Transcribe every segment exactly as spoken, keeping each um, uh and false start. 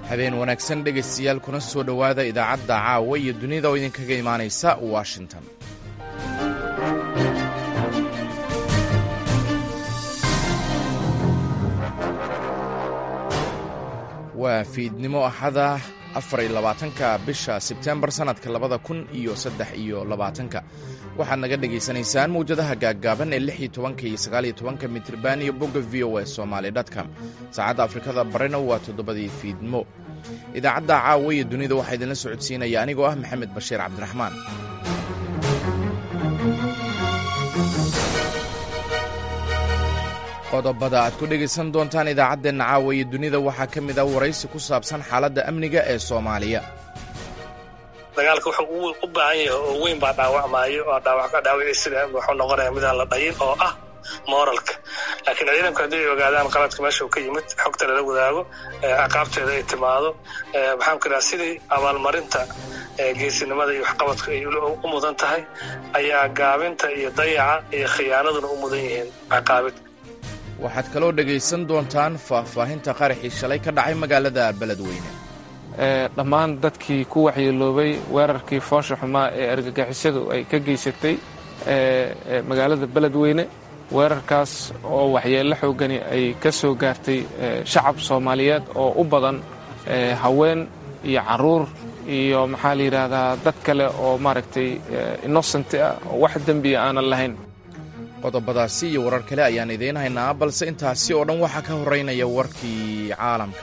habeen wanaagsan dhegaystayaal kuna soo dhowaada idaacadda caawa iyo dunida oo idinkaga imaanaysa washington. waa fiidnimo axada afar iyo labaatanka bisha sebtembar sannadka labada kun iyo saddex iyo labaatanka waxaad naga dhegaysanaysaan mawjadaha gaaggaaban ee lix iyo tobanka iyo sagaal iyo tobanka mitriban iyo bogga v o a somali dotcom. saacadda afrikada barina waa toddobadii fiidnimo. idaacadda caawa iyo dunida waxaa idinla socodsiinaya anigoo ah maxamed bashiir cabdiraxmaan. qodobada aad ku dhegaysan doontaan idaacaddeenna caawa iyo dunida waxaa ka mid ah waraysi ku saabsan xaaladda amniga ee soomaaliya. dagaalka wuxuu u baahan yahay oo weyn baa dhaawacmaayo oo dhaawac ka dhaawiciisina wuxuu noqonayaa midaan la dhayin oo ah moralka. laakiin ciidanku haddii ay ogaadaan qaladka meesha uu ka yimid, xogta lala wadaago, ciqaabteeda ay timaado, maxaan ku idhaha sidii abaalmarinta geesinimada iyo waxqabadka ay u mudan tahay ayaa gaabinta iyo dayaca iyo khiyaanaduna u mudan yihiin ciqaabid. waxaad kaloo dhegaysan doontaan faahfaahinta qaraxii shalay ka dhacay magaalada beledweyne. dhammaan dadkii ku waxyeeloobay weerarkii foosha xumaa ee argagixisadu ay ka geysatay magaalada beledweyne, weerarkaas oo waxyeello xoogani ay ka soo gaartay shacab soomaaliyeed oo u badan haween iyo carruur iyo maxaa la yidhaahdaa dad kale oo maaragtay innocent ah oo wax dembiya aanan lahayn. qodobadaasi iyo warar kale ayaan idiin haynaa, balse intaasi oo dhan waxaa ka horraynaya warkii caalamka.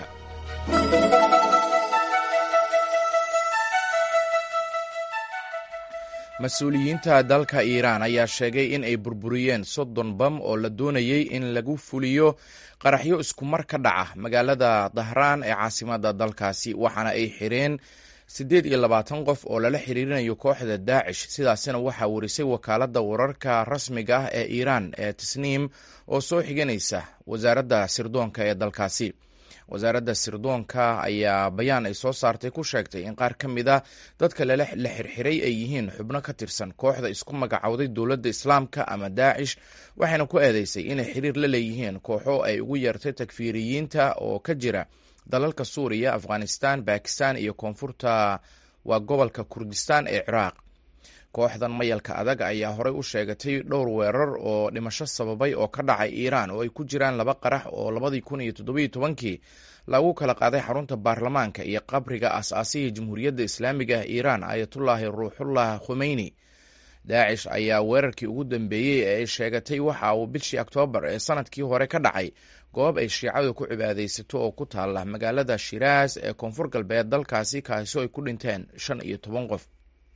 mas-uuliyiinta dalka iiraan ayaa sheegay in ay burburiyeen soddon bam oo la doonayey in lagu fuliyo qaraxyo iskumar ka dhaca magaalada dahraan ee caasimadda dalkaasi, waxaana ay xireen siddeed iyo labaatan qof oo lala xiriirinayo kooxda daacish. sidaasina waxaa warisay wakaaladda wararka rasmiga ah ee iiraan ee tasniim oo soo xiganaysa wasaaradda sirdoonka ee dalkaasi. wasaaradda sirdoonka ayaa bayaan ay soo saartay ku sheegtay in qaar ka mid a dadka la xirxiray ay yihiin xubno ka tirsan kooxda isku magacowday dowladda islaamka ama daacish, waxayna ku eedeysay inay xiriir la leeyihiin kooxo ay ugu yeertay takfiiriyiinta oo ka jira dalalka suuriya, afghanistan, bakistan iyo koonfurta waa gobolka kurdistan ee ciraaq. kooxdan mayalka adag ayaa horey u sheegatay dhowr weerar oo dhimasho sababay oo ka dhacay iiraan, oo ay ku jiraan laba qarax oo labadii kun iyo toddobiyo tobankii lagu kala qaaday xarunta baarlamaanka iyo qabriga aas-aasihii jamhuuriyadda islaamiga ah iiraan ayatullaahi ruuxullah khumeyni. daacish ayaa weerarkii ugu dambeeyey ee ay sheegatay waxa uu bishii oktoobar ee sanadkii hore ka dhacay goob ay shiicadu ku cibaadaysato oo ku taalla magaalada shiraas ee koonfur galbeed dalkaasi, kaasoo ay ku dhinteen shan iyo toban qof.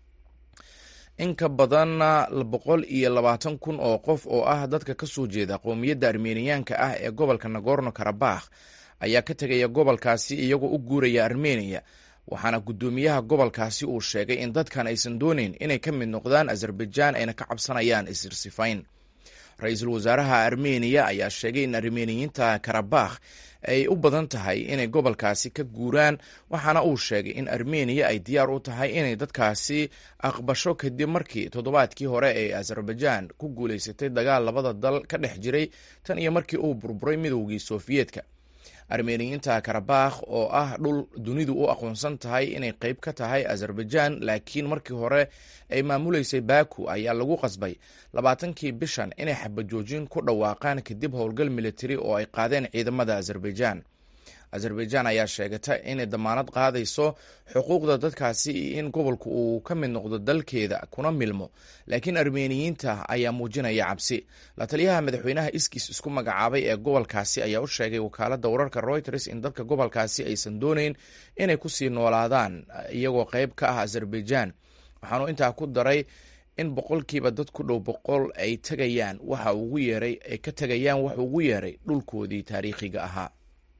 in ka badan boqol iyo labaatan kun oo qof oo ah dadka ka soo jeeda qowmiyadda armeniyaanka ah ee gobolka nagorno karabakh ayaa ka tegaya gobolkaasi iyagoo u guuraya armeniya, waxaana guddoomiyaha gobolkaasi uu sheegay in dadkan aysan doonayn inay ka mid noqdaan azerbaijan ayna ka cabsanayaan isirsifayn. ra-iisul wasaaraha armeniya ayaa sheegay in armeniyiinta karabakh ay u badan tahay inay gobolkaasi ka guuraan, waxaana uu sheegay in armeniya ay diyaar u tahay inay dadkaasi aqbasho kadib markii toddobaadkii hore ee azerbaijan ku guulaysatay dagaal labada dal ka dhex jiray tan iyo markii uu burburay midowgii sofiyeetka. armeniyiinta karabakh oo ah dhul dunidu u aqoonsan tahay inay qayb ka tahay azerbaijan, laakiin markii hore ay maamuleysay baku, ayaa lagu qasbay labaatankii bishan inay xabajoojin ku dhawaaqaan kadib howlgal militari oo ay qaadeen ciidamada azerbaijan. azerbaijan ayaa sheegata inay damaanad qaadayso xuquuqda dadkaasi iyo in gobolku uu ka mid noqdo dalkeeda kuna milmo, laakiin armeniyiinta ayaa muujinaya cabsi. la taliyaha madaxweynaha iskiis isku magacaabay ee gobolkaasi ayaa u sheegay wakaaladda wararka reuters in dadka gobolkaasi aysan doonayn inay kusii noolaadaan iyagoo qayb ka ah azerbaijan, waxaanu intaa ku daray in boqolkiiba dad ku dhow boqol ay tegayaan waxa ugu yeeray ay ka tegayaan wax ugu yeeray dhulkoodii taariikhiga ahaa.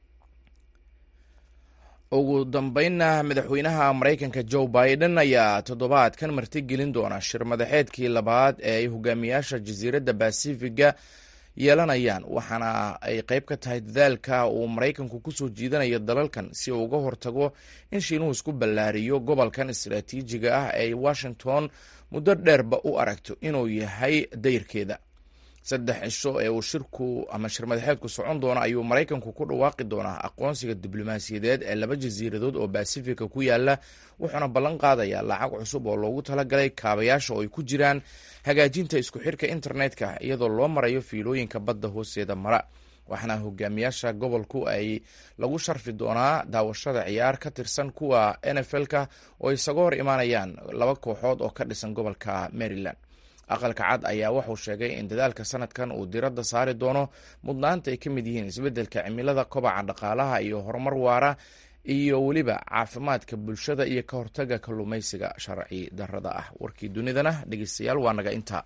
ugu dambeynna madaxweynaha maraykanka joe biden ayaa toddobaadkan martigelin doona shir madaxeedkii labaad ee ay hogaamiyaasha jasiiradda basifiga yeelanayaan, waxaana ay qayb ka tahay dadaalka uu maraykanku ku soo jiidanayo dalalkan si uu uga hortago in shiinuhu isku ballaariyo gobolkan istaraatiijiga ah ee washington muddo dheerba u aragto inuu yahay dayrkeeda. saddex cisho ee uu shirku ama shirmadaxeedku socon doono ayuu maraykanku ku dhawaaqi doonaa aqoonsiga diblomaasiyadeed ee laba jasiiradood oo basifika ku yaala, wuxuuna ballan qaadayaa lacag cusub oo loogu talagalay kaabayaasha oo ay ku jiraan hagaajinta isku xirka internetka iyadoo loo marayo fiilooyinka badda hoosteeda mara. waxaana hogaamiyaasha gobolku ay lagu sharfi doonaa daawashada ciyaar ka tirsan kuwa N F L-ka oo isaga hor imaanayaan laba kooxood oo ka dhisan gobolka Maryland. aqalka cad ayaa wuxuu sheegay in dadaalka sanadkan uu diradda saari doono mudnaanta ay ka mid yihiin isbeddelka cimilada, kobaca dhaqaalaha iyo horumar waara, iyo weliba caafimaadka bulshada iyo ka hortaga kalluumaysiga sharci darrada ah. warkii dunidana dhegeystayaal waa naga intaa.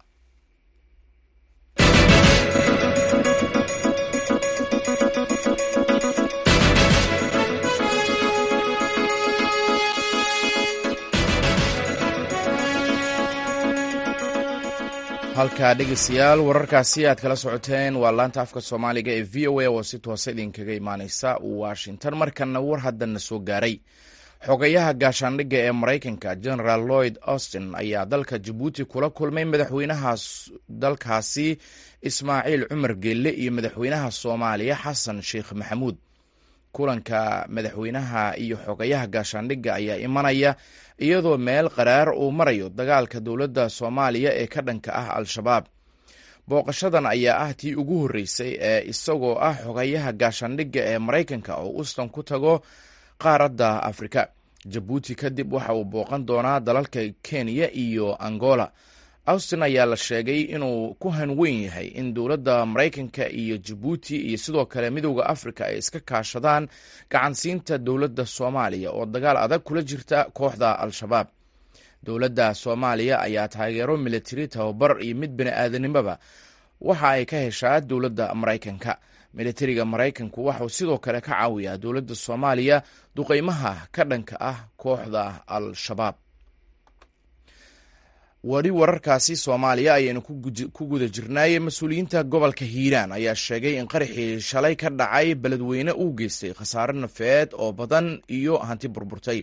halkaa dhegeystayaal wararkaasi aad kala socoteen waa laanta afka soomaaliga ee v o a oo si toosa idinkaga imaaneysa Washington. markana war haddana soo gaaray. xogayaha gaashaandhigga ee Maraykanka General Lloyd Austin ayaa dalka Jabuuti kula kulmay madaxweynaha dalkaasi Ismaaciil Cumar Geelle iyo madaxweynaha Soomaaliya Xasan Sheekh Maxamuud. kulanka madaxweynaha iyo xogayaha gaashaandhigga ayaa imanaya iyadoo meel qaraar uu marayo dagaalka dowladda Soomaaliya ee ka dhanka ah Al-Shabaab. booqashadan ayaa ah tii ugu horreysay ee isagoo ah xogayaha gaashaandhigga ee Maraykanka oo Austin ku tago qaaradda Afrika. Jabuuti kadib waxa uu booqan doonaa dalalka Kenya iyo Angola. Austin ayaa la sheegay inuu ku hanweyn yahay in dowladda Maraykanka iyo Jabuuti iyo sidoo kale midowda Afrika ay iska kaashadaan gacansiinta dowladda Soomaaliya oo dagaal adag kula jirta kooxda Al-Shabaab. dowladda Soomaaliya ayaa taageero military, tababar iyo mid bini'aadanimaba waxa ay ka heshaa dowladda Maraykanka. militariga Maraykanku waxuu sidoo kale ka caawiyaa dowladda Soomaaliya duqeymaha ka dhanka ah kooxda Al-Shabaab. wari wararkaasi Soomaaliya ayaynu ku guda jirnaayey. mas-uuliyiinta gobolka Hiiraan ayaa sheegay in qaraxii shalay ka dhacay beledweyne uu geystay khasaare nafeed oo badan iyo hanti burburtay.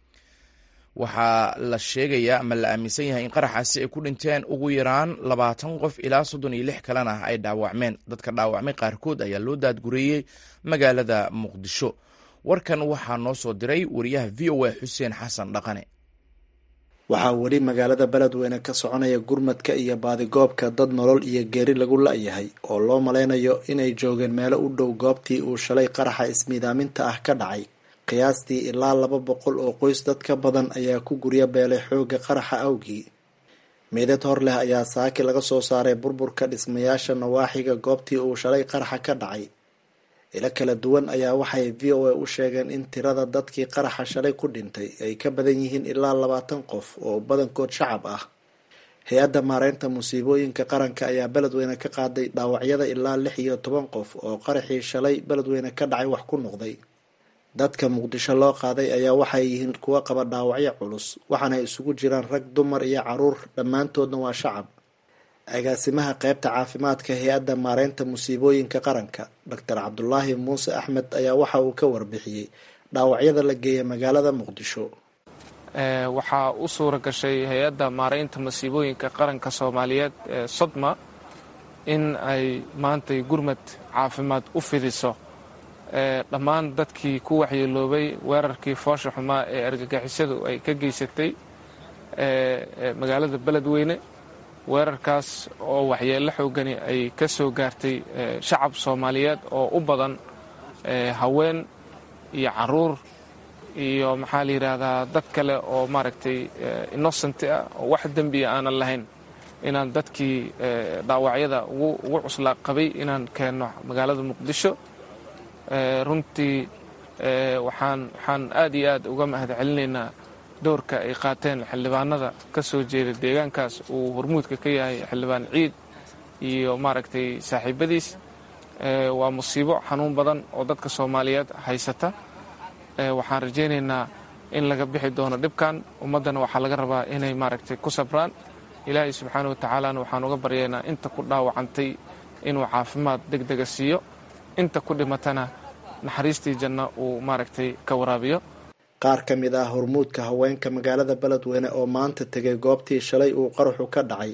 waxaa la sheegayaa ama la aaminsan yahay in qaraxaasi ay ku dhinteen ugu yaraan labaatan qof ilaa soddon iyo lix kalena ay dhaawacmeen. dadka dhaawacmay qaarkood ayaa loo daadgureeyey magaalada Muqdisho. warkan waxaa noo soo diray wariyaha V O A Xuseen Xasan Dhaqane. waxaa weli magaalada beledweyne ka soconaya gurmadka iyo baadigoobka dad nolol iyo geeri lagu la-yahay oo loo malaynayo inay joogeen meelo u dhow goobtii uu shalay qaraxa ismiidaaminta ah ka dhacay. qiyaastii ilaa laba boqol oo qoys dad ka badan ayaa ku gurya beelay xoogga qaraxa awgii. meydad hor leh ayaa saaki laga soo saaray burburka dhismayaasha nawaaxiga goobtii uu shalay qaraxa ka dhacay. ilo kala duwan ayaa waxay V O A u sheegeen in tirada dadkii qaraxa shalay ku dhintay ay ka badan yihiin ilaa labaatan qof oo badankood shacab ah. hay-adda maareynta musiibooyinka qaranka ayaa beledweyne ka qaaday dhaawacyada ilaa lix iyo toban qof oo qaraxii shalay beledweyne ka dhacay wax ku noqday. dadka Muqdisho loo qaaday ayaa waxay yihiin kuwa qaba dhaawacyo culus, waxaana isugu jiraan rag, dumar iyo caruur, dhammaantoodna waa shacab. agaasimaha qaybta caafimaadka hay-adda maareynta musiibooyinka qaranka Doctor Cabdulaahi Muuse Axmed ayaa waxa uu ka warbixiyey dhaawacyada la geeyay magaalada Muqdisho. waxaa u suura gashay hay-adda maareynta musiibooyinka qaranka Soomaaliyeed ee Sodma in ay maantay gurmad caafimaad u fidiso dhammaan dadkii ku waxyeeloobay weerarkii foosha xumaa ee argagixisadu ay ka geysatay magaalada beledweyne. weerarkaas oo waxyeello xoogani ay ka soo gaartay shacab Soomaaliyeed oo u badan haween iyo caruur iyo maxaa la yidhaahdaa dad kale oo maaragtay innocent ah oo wax dembiya aanan lahayn. inaan dadkii dhaawacyada ugu cuslaa qabay inaan keenno magaalada Muqdisho. runtii waxaan waxaan aad iyo aad uga mahad celinaynaa doorka ay qaateen xildhibaanada ka soo jeeda deegaankaas uu hormuudka ka yahay xildhibaan Ciid iyo maaragtay saaxiibadiis. waa musiibo xanuun badan oo dadka Soomaaliyeed haysata. waxaan rajaynaynaa in laga bixi doono dhibkan. ummaddana waxaa laga rabaa inay maaragtay ku sabraan. ilaahay subxaana wa tacaalana waxaan uga baryaynaa inta ku dhaawacantay inuu caafimaad degdega siiyo, inta ku dhimatana naxariistii janno uu maaragtay ka waraabiyo. qaar ka mid ah hormuudka haweenka magaalada beledweyne oo maanta tegay goobtii shalay uu qaraxu ka dhacay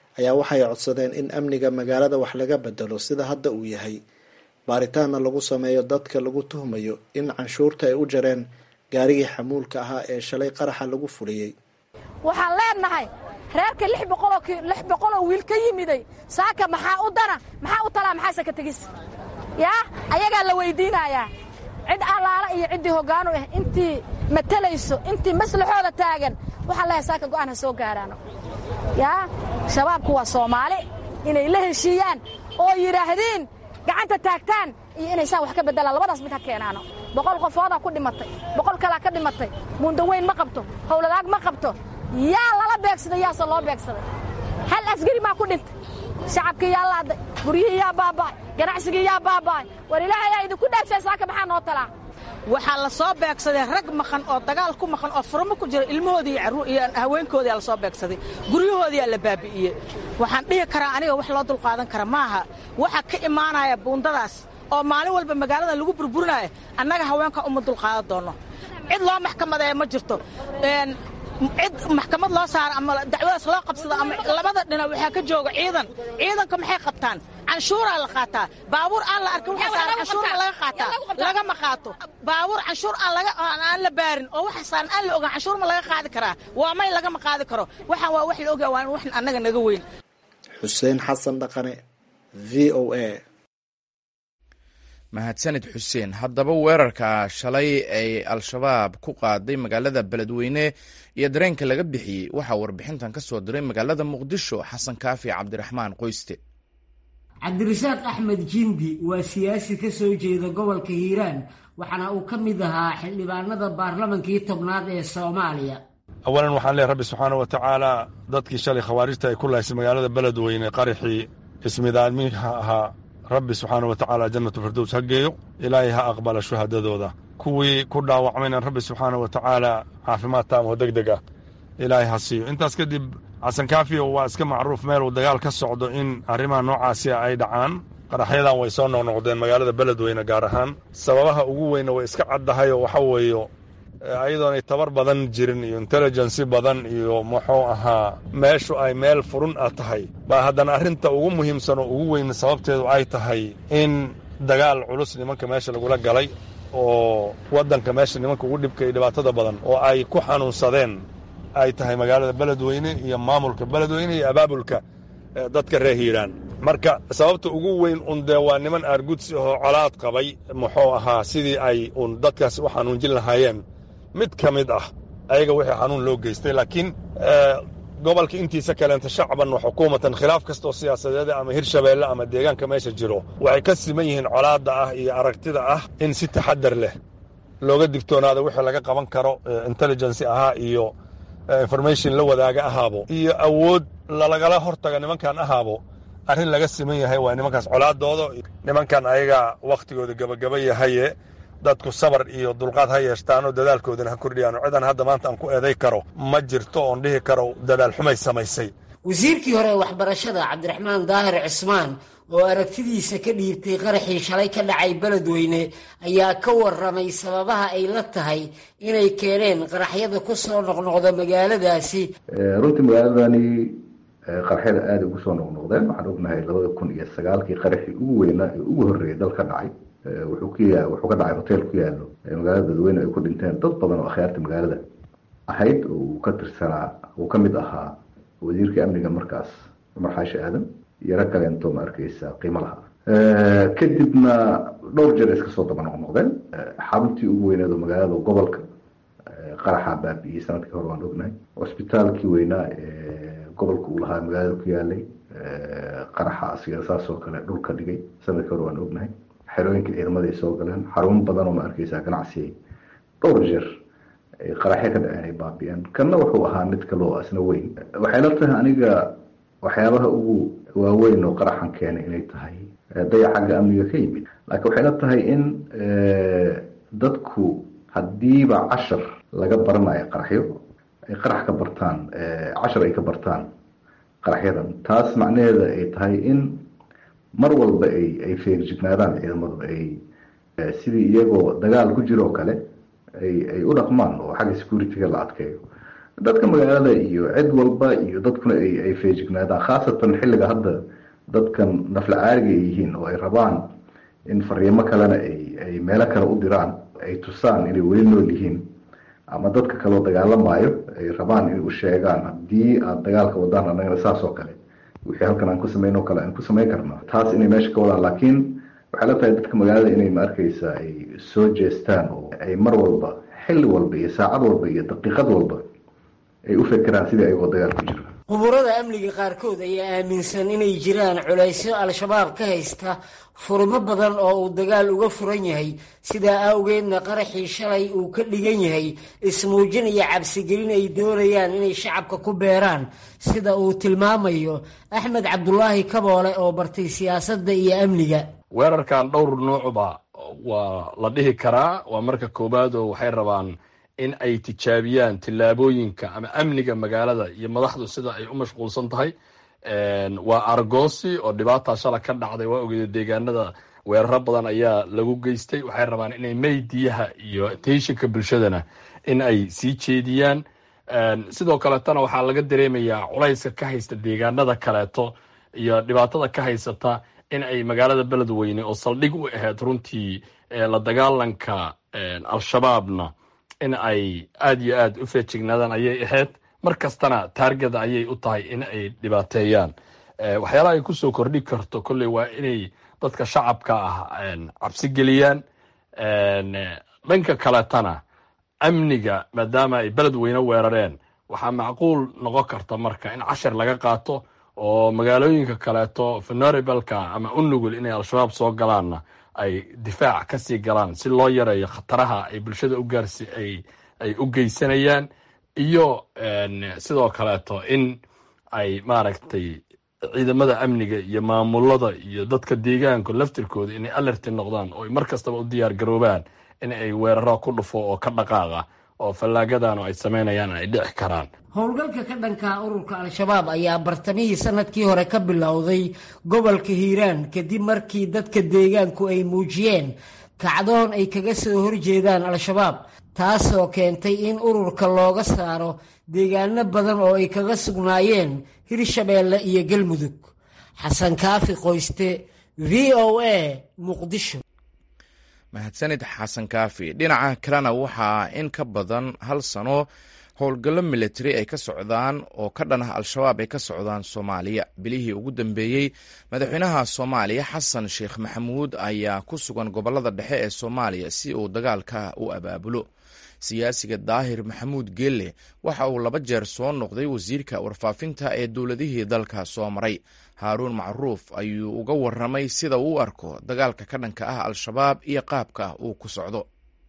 ayaa waxay codsadeen in amniga magaalada wax laga bedelo sida hadda uu yahay, baaritaanna lagu sameeyo dadka lagu tuhmayo in canshuurta ay u jareen gaarigii xamuulka ahaa ee shalay qaraxa lagu fuliyey. waxaan leenahay reerka lix boqol oo wiil ka yimiday saaka maxaa u dana maxaa u talaa maxaase ka tegis yaa ayagaa la weydiinayaa cid allaala iyo ciddii hoggaan u ah intii matalayso intii maslaxooda taagan waxaan leeyahay saaka go'aan ha soo gaaraano yaa shabaabku waa Soomaali inay la heshiiyaan oo yiraahdeen gacanta taagtaan iyo inay saa wax ka bedelaan labadaas mid ha keenaano. boqol qofooda ku dhimatay boqol kala ka dhimatay muundaweyn ma qabto howladaag ma qabto yaa lala beegsaday yaa loo beegsaday hal asgari ma ku dhintay shacabka yaa laaday guriyihii yaa baaba'ay ganacsigii yaa baaba'ay war ilaahay ay idinku dhaafay saaka maxaa noo talaa waxaa la soo beegsaday rag maqan oo dagaal ku maqan oo furmo ku jira ilmahoodii iyo haweenkoodii la soo beegsaday guryahoodii la baabi'iyay waxaan dhihi karaa aniga wax loo dul qaadan kara maaha waxa ka imaanaya buundadaas oo maalin walba magaalada lagu burburinayo annaga haweenka uma dul qaadan doono cid loo maxkamadeeyo ma jirto een cid maxkamad loo saar ama dacwadaas loo qabsado ama labada dhinac waxa ka jooga ciidan ciidanka maxay qabtaan canshuura la qaataa baabuur aan la arkin waxa saaran canshuur laga qaataa laga ma qaato baabuur canshuur aan laga aan la baarin oo waxa saaran aan la ogaan canshuur ma laga qaadi karaa waa may laga ma qaadi karo waxa waa wax la ogaa waa wax annaga naga weyn. Xuseen Xasan Dhaqane, V O A. mahadsanid xuseen. haddaba weerarka shalay ay al-shabaab ku qaaday magaalada beledweyne iyo dareenka laga bixiyey waxaa warbixintan ka soo diray magaalada muqdisho xasan kaafi cabdiraxmaan qoyste. cabdirasaaq axmed jindi waa siyaasi ka soo jeeda gobolka hiiraan waxaana uu ka mid ahaa xildhibaanada baarlamankii tobnaad ee Soomaaliya. awalan waxaan leeyahay rabbi subxaana wa tacaala dadkii shalay khawaarijta ay ku lahaysay magaalada beledweyne qaraxii ismidaamiha ahaa rabbi subxaana wa tacaala jannatu firdows ha geeyo ilaahay ha aqbala shuhadadooda kuwii ku dhaawacmayna rabbi subxaana wa tacaala caafimaad taam oo deg deg ah ilaahay ha siiyo. intaas kadib xasan kaafiyo waa iska macruuf meel uu dagaal ka socdo in arrimaha noocaasi ay dhacaan. qaraxyadan way soo noqnoqdeen magaalada beledweyne gaar ahaan sababaha ugu weyna way iska caddahay oo waxa weeyo ayadoonay tabar badan jirin iyo intelligensi badan iyo muxuu ahaa meeshu ay meel furun ah tahay baa haddana arrinta ugu muhiimsan oo ugu weyn sababteedu ay tahay in dagaal culus nimanka meesha lagula galay oo waddanka meesha nimanka ugu dhibka iyo dhibaatada badan oo ay ku xanuunsadeen ay tahay magaalada beledweyne iyo maamulka beledweyne iyo abaabulka dadka reer hiiraan. marka sababta ugu weyn un dee waa niman aargudsi oo colaad qabay muxuu ahaa sidii ay un dadkaas u xanuunjin lahaayeen mid ka mid ah ayaga wixii xanuun loo geystay. laakiin gobolka intiisa kaleenta shacban wa xukuumatan khilaaf kastoo siyaasadeeda ama hirshabeelle ama deegaanka meesha jiro waxay ka siman yihiin colaadda ah iyo aragtida ah in si taxadar leh looga digtoonaado wixii laga qaban karo intelligency ahaa iyo information la wadaaga ahaabo iyo awood lalagala hortaga nimankan ahaabo arrin laga siman yahay waa nimankaas colaadooda. nimankan ayaga wakhtigooda gabagaba yahaye dadku sabar iyo dulqaad ha yeeshtaanoo dadaalkoodana ha kordhiyaano cidan hadda maanta aan ku eeday karo ma jirto oon dhihi karo dadaal xumay samaysay. wasiirkii hore ee waxbarashada cabdiraxmaan daahir cismaan oo aragtidiisa ka dhiibtay qaraxii shalay ka dhacay beledweyne ayaa ka warramay sababaha ay la tahay inay keeneen qaraxyada ku soo noqnoqda magaaladaasi. runtii magaaladani qaraxyada aada ugu soo noqnoqdeen waxaan ognahay labada kun iyo sagaalkii qaraxii ugu weynaa ee ugu horreeyay dal ka dhacay wuxuu ku yaa wuxuu ka dhacay hotel ku yaalo magaalada beledweyne ay ku dhinteen dad badan oo akhyaarta magaalada ahayd oo uu ka tirsanaa uu ka mid ahaa wasiirka amniga markaas Cumar Xaashi Aadan iyo rag kaleento ma arkaysa qiimo laha. kadibna dhowr jeer iska soo daba noqnoqdeen xaruntii ugu weyneed oo magaalada gobolka qaraxa baabi'iyey sanadkii hore waan ognahay. cusbitaalkii weynaa ee gobolka uu lahaa magaalada ku yaalay qaraxa asiga saas oo kale dhulka dhigay sanadkii hore waan ognahay. xerooyinka ciidamada ay soo galeen xarun badan oo ma arkaysa ganacsi dhowr jeer qaraxyo ka dhaceen ay baabi'een. kanna wuxuu ahaa mid kale oo asna weyn. waxay la tahay aniga waxyaabaha ugu waaweyn oo qaraxan keenay inay tahay dayac xagga amniga ka yimid. laakiin waxay la tahay in dadku haddiiba cashar laga baranayo qaraxyo ay qarax ka bartaan cashar ay ka bartaan qaraxyadan taas macnaheeda ay tahay in mar walba ay ay feerjignaadaan ciidamadu ay sidii iyagoo dagaal ku jiro kale ay ay u dhaqmaan oo xagga security-ga la adkeeyo. dadka magaalada iyo cid walba iyo dadkuna ay ay feejignaadaan, khaasatan xilliga hadda dadkan nafla caariga ay yihiin oo ay rabaan in fariimo kalena ay ay meelo kale u diraan, ay tusaan inay weli nool yihiin, ama dadka kaloo dagaalamayo ay rabaan inay u sheegaan haddii aad dagaalka wadaan annagana saas oo kale wixii halkan aan ku samayn oo kale aan ku samayn karnaa, taas inay meesha ka wadaan. Laakiin waxay la tahay dadka magaalada inay ma arkaysa ay soo jeestaan oo ay mar walba xilli walba iyo saacad walba iyo daqiiqad walba ay u fekeraan sidii ayagoo dagaal ku jira. khuburada amniga qaarkood ayaa aaminsan inay jiraan culaysyo al-shabaab ka haysta furmo badan oo uu dagaal uga furan yahay, sidaa awgeedna qaraxii shalay uu ka dhigan yahay ismuujin iyo cabsigelin ay doonayaan inay shacabka ku beeraan, sida uu tilmaamayo axmed cabdulaahi kaboole oo bartay siyaasadda iyo amniga. weerarkan dhowr nuucba waa la dhihi karaa. waa marka koowaad oo waxay rabaan in ay tijaabiyaan tillaabooyinka ama amniga magaalada iyo madaxdu sida ay u mashquulsan tahay. waa argoosi oo dhibaataa shala ka dhacday, waa ogeeda deegaanada weeraro badan ayaa lagu geystay. waxay rabaan inay meydiyaha iyo teyshinka bulshadana in ay sii jeediyaan. sidoo kaleetana waxaa laga dareemayaa culayska ka haysta deegaanada kaleeto iyo dhibaatada ka haysata in ay magaalada beledweyne oo saldhig u ahayd runtii la dagaalanka al-shabaabna in ay aada iyo aada u feejignaadaan ayay ahayd. mar kastana taargeda ayay u tahay in ay dhibaateeyaan. waxyaalaha ay kusoo kordhi karto kolley waa inay dadka shacabka ah cabsi geliyaan. dhanka kaletana amniga maadaama ay beledweyne weerareen, waxaa macquul noqon karta marka in cashar laga qaato oo magaalooyinka kaleeto vulnerableka ama u nugul inay al-shabaab soo galaanna ay difaac kasii galaan si loo yareeyo khataraha ay bulshada u gaarsi ay ay u geysanayaan. iyo sidoo kaleeto in ay maaragtay ciidamada amniga iyo maamulada iyo dadka deegaanka laftirkooda inay alerti noqdaan oo mar kastaba u diyaar garoobaan in ay weeraro ku dhufo oo ka dhaqaaqa oo fallaagadaanu ay samaynayaan ay dhici karaan. howlgalka ka dhanka ururka al-shabaab ayaa bartamihii sanadkii hore ka bilowday gobolka hiiraan kadib markii dadka deegaanku ay muujiyeen kacdoon ay kaga soo horjeedaan al-shabaab, taasoo keentay in ururka looga saaro deegaano badan oo ay kaga sugnaayeen hirshabeelle iyo galmudug. xasan kaafi qoyste, v o a, muqdisho. mahadsanid xasan kaafi. dhinaca kalena waxaa in ka badan hal sano howlgallo militari ay ka socdaan oo ka dhan ah al-shabaab ay ka socdaan soomaaliya. bilihii ugu dambeeyey madaxweynaha soomaaliya xasan sheekh maxamuud ayaa ku sugan gobollada dhexe ee soomaaliya si uu dagaalka u abaabulo. siyaasiga daahir maxamuud geelle waxa uu laba jeer soo noqday wasiirka warfaafinta ee dowladihii dalka soo maray. haaruun macruuf ayuu uga waramay sida uu u arko dagaalka ka dhanka ah al-shabaab iyo qaabka uu ku socdo.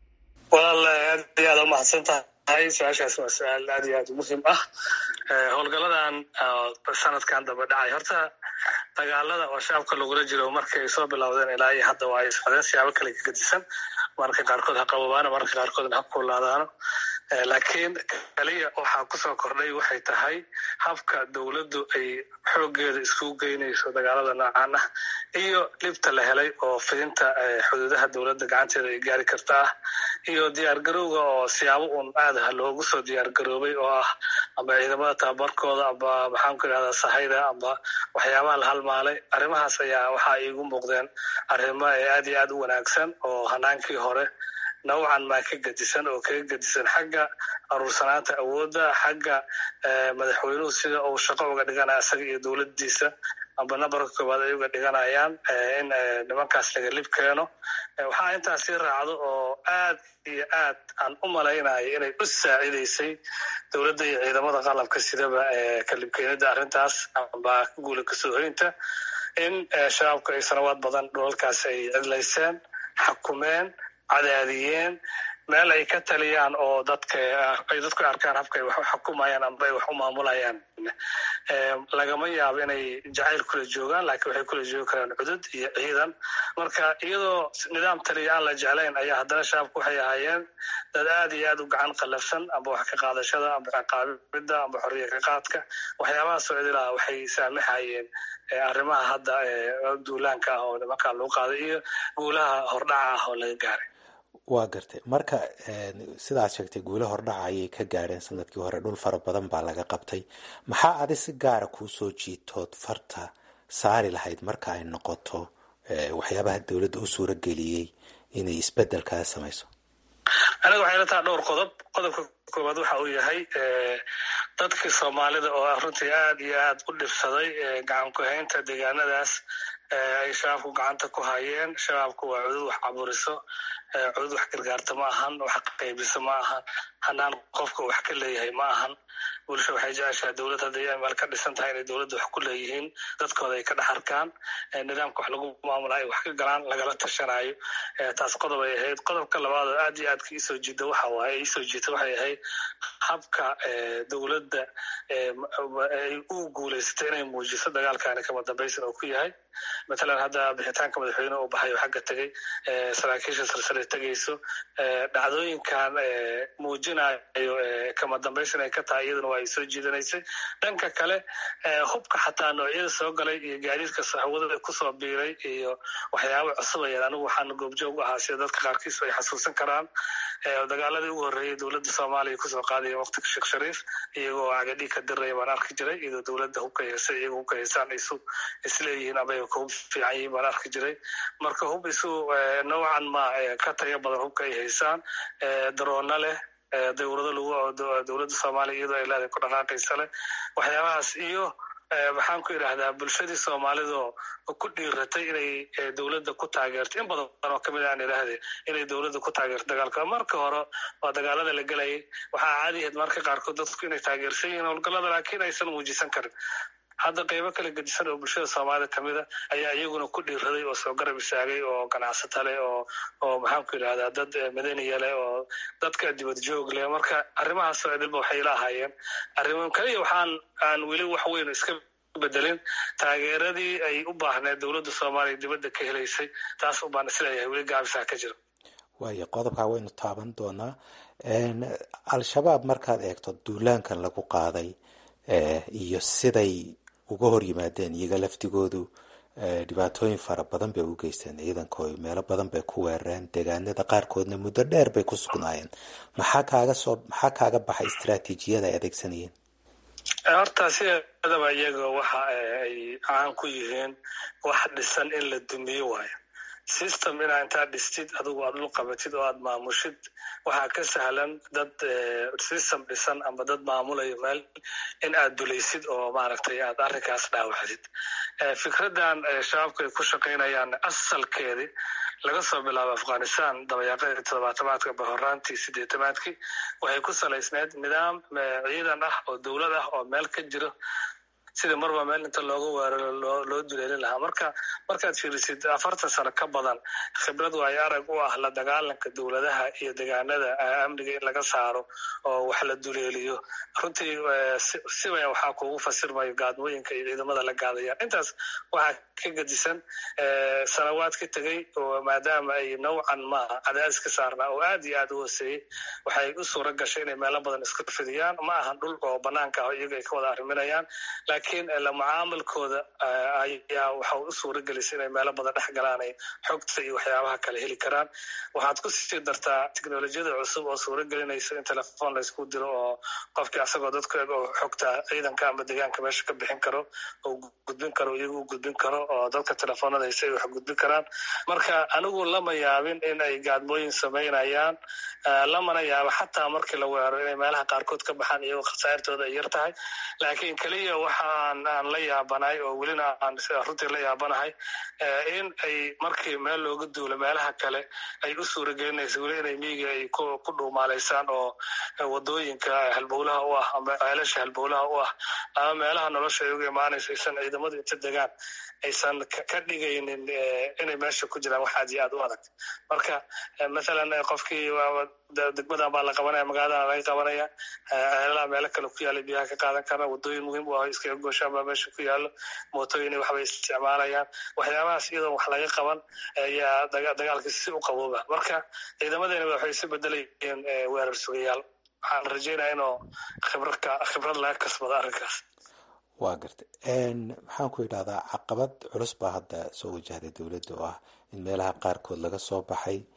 walaal aad iyo aad u mahadsantahay. su-aashaas waa su-aal aad iyo aad muhiim ah. howlgaladan sanadkan daba dhacay, horta dagaalada oo shacabka lagula jiro markay soo bilowdeen ilaa iyo hadda waa ay socdeen siyaabo kale ka gedisan. marka qaarkood ha qabobaano, marka qaarkoodna ha kuulaadaano. laakiin kaliya waxaa kusoo kordhay waxay tahay habka dowladdu ay xoogeeda iskugu geynayso dagaalada noocan ah iyo dhibta la helay oo fidinta xuduudaha dowladda gacanteeda ay gaari karta ah iyo diyaargarowga oo siyaabo uun aadaha loogu soo diyaargaroobay oo ah amba ciidamada tababarkooda amba maxaan ku idhahdaa sahayda amba waxyaabaha la halmaalay. arrimahaas ayaa waxaa iigu muuqdeen arrimo aad iyo aad u wanaagsan oo hanaankii hore nawcan maa ka gedisan oo kaga gedisan xagga aruursanaanta awoodda, xagga madaxweynuhu sida uu shaqo uga dhiganaya isaga iyo dowladdiisa amba nambarka koowaad ay uga dhiganayaan in nimankaas laga lib keeno. waxaa intaas sii raacdo oo aad iyo aad aan u malaynayo inay u saacidaysay dowladda iyo ciidamada qalabka sidaba ka libkeenida arrintaas amba guula kasoo hoynta in shabaabku ay sanawaad badan dhulalkaas ay cidlayseen, xakumeen, cadaadiyeen, meel ay ka taliyaan oo dadka ay dadku arkaan habka ay wax u xukumayaan amba ay wax u maamulayaan. lagama yaabo inay jacayl kula joogaan, laakiin waxay kula joogi karaan cudud iyo ciidan. marka iyadoo nidaam taliya aan la jeclayn ayaa haddana shacabku waxay ahaayeen dad aad iyo aad u gacan qallafsan amba wax ka qaadashada amba ciqaabida amba xorriya ka qaadka. waxyaabaha socdilaha waxay saamaxayeen arrimaha hadda duulaanka ah oo nimankaa lagu qaaday iyo guulaha hordhaca ah oo laga gaaray. waa gartay marka sidaad sheegtay guulo hordhaca ayay ka gaadheen sanadkii hore, dhul fara badan baa laga qabtay. maxaa adi si gaara kuu soo jiitood farta saari lahayd marka ay noqoto waxyaabaha dowladda u suura geliyey inay isbedelkaa samayso? aniga waxay la tahay dhowr qodob. qodobka koowaad waxa uu yahay dadkii soomaalida oo runtii aad iyo aad u dhibsaday gacan ku haynta deegaanadaas ay shabaabku gacanta ku hayeen. shabaabku waa cudud wax caburiso, cudud wax gargaarta ma ahan, wax qaybiso ma ahan, hanaan qofka wax ka leeyahay ma ahan. bulsha waxay jeceshahay dowlad haddii ay meel ka dhisan tahay inay dowladda wax ku leeyihiin, dadkooda ay ka dhex arkaan, nidaamka wax lagu maamula ay wax ka galaan, lagala tashanayo. taas qodob ay ahayd. qodobka labaad oo aad iyo aad ka isoo jiida waxa waaye isoo jiita waxay ahayd habka dowladda ay u guulaysatay inay muujiso dagaalkaani kama dambaysan oo ku yahay. matalan hadda bixitaanka madaxweyne uu baxayo xagga tegey, saraakiisha silsile tegayso, dhacdooyinkan muujinayo kama dambaysan ay ka tahay iyaduna waa ay soo jiidanaysay. dhanka kale hubka xataa noocyada soo galay iyo gaadiidka hawada kusoo biiray iyo waxyaaba cusub ayaan anigu waxaan goobjoog ahaa sida dadka qaarkiis ay xasuusan karaan. dagaaladii ugu horreeyay dowladda soomaaliya kusoo qaadaya waqtiga sheekh shariif iyagoo cagadhii ka diraya baan arki jiray, iyadoo dowladda hubka heysay iyagoo hubka heysaan isu isleeyihiin abay ka hub fiican yihiin baan arki jiray. marka hub isu noocan ma ka tayo badan hubka ay haysaan, daroona leh, dowlado lagu dowladda soomaaliya iyadoo ay leedahay ku dhaqaaqaysa leh, waxyaabahaas iyo waxaan ku idhaahdaa bulshadii soomaalidoo ku dhiiratay inay dowladda ku taageerto in badan oo kamid aan idhaahde inay dowladda ku taageerto dagaalka. marka hore waa dagaalada la gelayay, waxaa caadi ahayd marka qaarkood dadku inay taageersan yihiin howlgallada laakiin aysan muujisan karin. hadda qaybo kala gedisan oo bulshada soomaalida kamida ayaa iyaguna ku dhiiraday oo soo garab istaagay oo ganacsata leh oo oo maxaan ku idhahdaa dad madaniya leh oo dadka dibad joog leh. marka arrimahaas oo idilba waxay la ahaayeen arrimo kaliya waxaan aan weli wax weyn iska bedelin taageeradii ay u baahneed dowladda soomaaliya dibadda ka helaysay. taas u baan isleeyahay weli gaabisaa ka jira. waayo qodobkaa waynu taaban doonaa. al-shabaab markaad eegto duulaankan lagu qaaday iyo siday uga hor yimaadeen iyaga laftigoodu dhibaatooyin fara badan bay u geysteen ciidankooda, meelo badan bay ku weerareen, deegaanada qaarkoodna muddo dheer bay ku sugnaayeen. maxaa kaaga soo maxaa kaaga baxay istaraatiijiyada ay adeegsanayeen? horta sideedaba iyaga waxa ay caan ku yihiin wax dhisan in la dumiyo waayo. system inaa intaa dhistid adigu aad dhul qabatid oo aad maamushid waxaa ka sahlan dad system dhisan ama dad maamulayo meel in aad dulaysid oo maaragtay aad arrinkaas dhaawacdid. fikraddan shabaabka ay ku shaqaynayaan asalkeedii laga soo bilaabo afghanistan dabayaaqadii toddobaatamaadka bahoraantii sideetamaadkii waxay ku salaysneed nidaam ciidan ah oo dowlad ah oo meel ka jiro sida marba meel inta looga weeraro loo loo duleelin lahaa. marka markaad fiirisid afartan sano ka badan khibrad waayo arag u ah la dagaalanka dowladaha iyo deegaanada amniga in laga saaro oo wax la duleeliyo. runtii si weyn waxaa kuugu fasirmayo gaadmooyinka iyo ciidamada la gaadayaan. intaas waxaa ka gedisan sanawaad ka tegey oo maadaama ay nowcan ma cadaadis ka saarnaa oo aad iyo aad u hooseeyey waxay u suura gashay inay meelo badan iska fidiyaan. ma ahan dhul oo banaanka ah iyaga ay ka wada arriminayaan, laakiin la mucaamilkooda ayaa waxa u suura gelisay inay meelo badan dhex galaan ay xogta iyo waxyaabaha kale heli karaan. waxaad ku sii dartaa tiknolojiyada cusub oo suura gelinaysa in telefoon laysku diro oo qofkii asagoo dadku eg oo xogta ciidanka ama deegaanka meesha ka bixin karo oo gudbin karo iyagu gudbin karo oo dadka telefoonada haysa ay wax gudbin karaan. marka anigu lama yaabin in ay gaadmooyin samaynayaan, lamana yaabo xataa markii la weeraro inay meelaha qaarkood ka baxaan iyagoo khasaartooda ay yar tahay. laakiin keliya waxaan aan la yaabanahay oo welina aan runtii la yaabanahay in ay markii meel looga duulo meelaha kale ay u suura gelinaysa weli inay miyiga ay ku dhuumaalaysaan oo wadooyinka halbowlaha u ah ama ceelasha halbowlaha u ah ama meelaha nolosha ay uga imaanayso aysan ciidamadu inta degaan aysan ka dhigaynin inay meesha ku jiraan wax aad iyo aad u adag. marka mathalan qofkii degmadan baa la qabanaya, magaalada laga qabanaya, ceelalaha meelo kale ku yaala biyaha ka qaadan karna, wadooyin muhiim u ah iskaga gooshaan baa meesha ku yaalo, mootooyin waxbay isticmaalayaan. waxyaabahaas iyadoo wax laga qaban ayaa dagaalkii si u qabooba. marka ciidamadeena waxay isu bedelayeen weerar sugayaal. waxaan rajeynaya inuu khibrad khibrad laga kasbado arrinkaas. waa gartay. maxaan ku idhahdaa caqabad culus baa hadda soo wajahday dowladda oo ah in meelaha qaarkood laga soo baxay,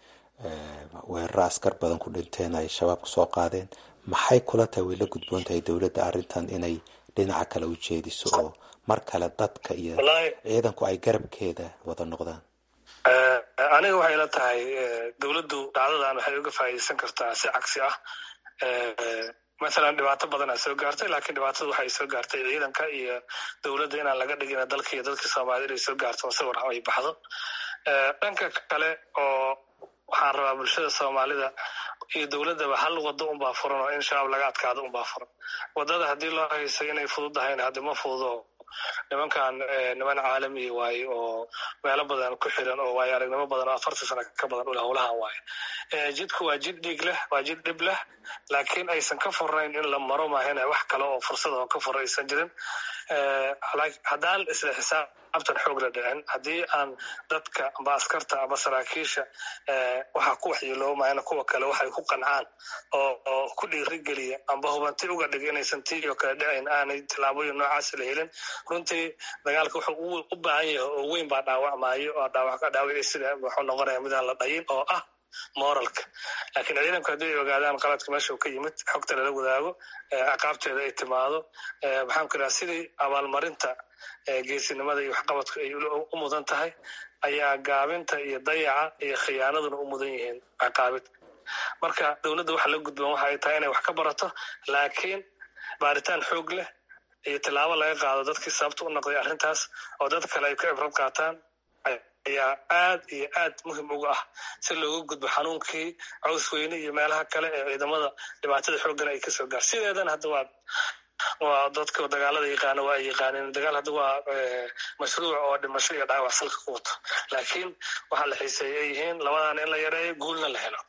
weeraro askar badan ku dhinteen ay shabaabku soo qaadeen. maxay kula tahay way la gudboon tahay dowladda arrintan inay dhinaca kale u jeediso oo mar kale dadka iyo ciidanku ay garabkeeda wada noqdaan? aniga waxay la tahay dowladdu dhacdadan waxay uga faa'iideysan kartaa si cagsi ah. masalan dhibaato badan aa soo gaartay, laakiin dhibaatada waxay soo gaartay ciidanka iyo dowladda inaan laga dhigin dalka iyo dadka Soomaaliyeed inay soo gaarto sawir ay baxdo. dhanka kale oo waxaan rabaa bulshada Soomaalida iyo dowladaba hal wado un baa furan oo in shabaab laga adkaado un baa furan. wadada haddii loo haysay inay fududahayn hadda ma fududo. nimankan niman caalami waaye oo meelo badan ku xiran oo waaye aragnimo badan oo afartan sano ka badan u leh howlahan waaye. jidku waa jid dhiig leh, waa jid dhib leh, laakiin aysan ka furnayn in la maro maahan wax kale oo fursad oo ka furaysan jirin. haddaan isla xisaabtan xoog la dhicin, haddii aan dadka amba askarta amba saraakiisha waxa ku waxyeeloomayana kuwa kale waxay ku qancaan oo ku dhiirigeliya amba hubanti uga dhig inaysan tii oo kale dhicin, aanay tilaabooyin noocaas la helin. runtii dagaalka wuxuu u baahan yahay oo weyn baa dhaawacmaayo oo dhaawac ka dhaawacay sida wuxuu noqonayaa midaan la dhayin oo ah moralka. laakiin ciidanku haddii ay ogaadaan qaladka meesha uu ka yimid, xogta lala wadaago, ciqaabteeda ay timaado, maxaan ku idhaha sidii abaalmarinta geesinimada iyo waxqabadku ay u mudan tahay ayaa gaabinta iyo dayaca iyo khiyaanaduna u mudan yihiin ciqaabid. marka dowladda waxa la gudboon waxa ay tahay inay wax ka barato, laakiin baaritaan xoog leh iyo tilaabo laga qaado dadkii sababta u noqday arrintaas oo dad kale ay ka cibrad qaataan ayaa aad iyo aad muhiim uga ah si looga gudbo xanuunkii caws weyne iyo meelaha kale ee ciidamada dhibaatada xooggan ay kasoo gaar. sideedan hadda waa waa dadka dagaalada yaqaana waa ay yaqaaneen dagaal hadda waa mashruuc oo dhimasho iyo dhaawac salka ku wato, laakiin waxaa la xiiseeyay ay yihiin labadan in la yareeyo guulna la helo.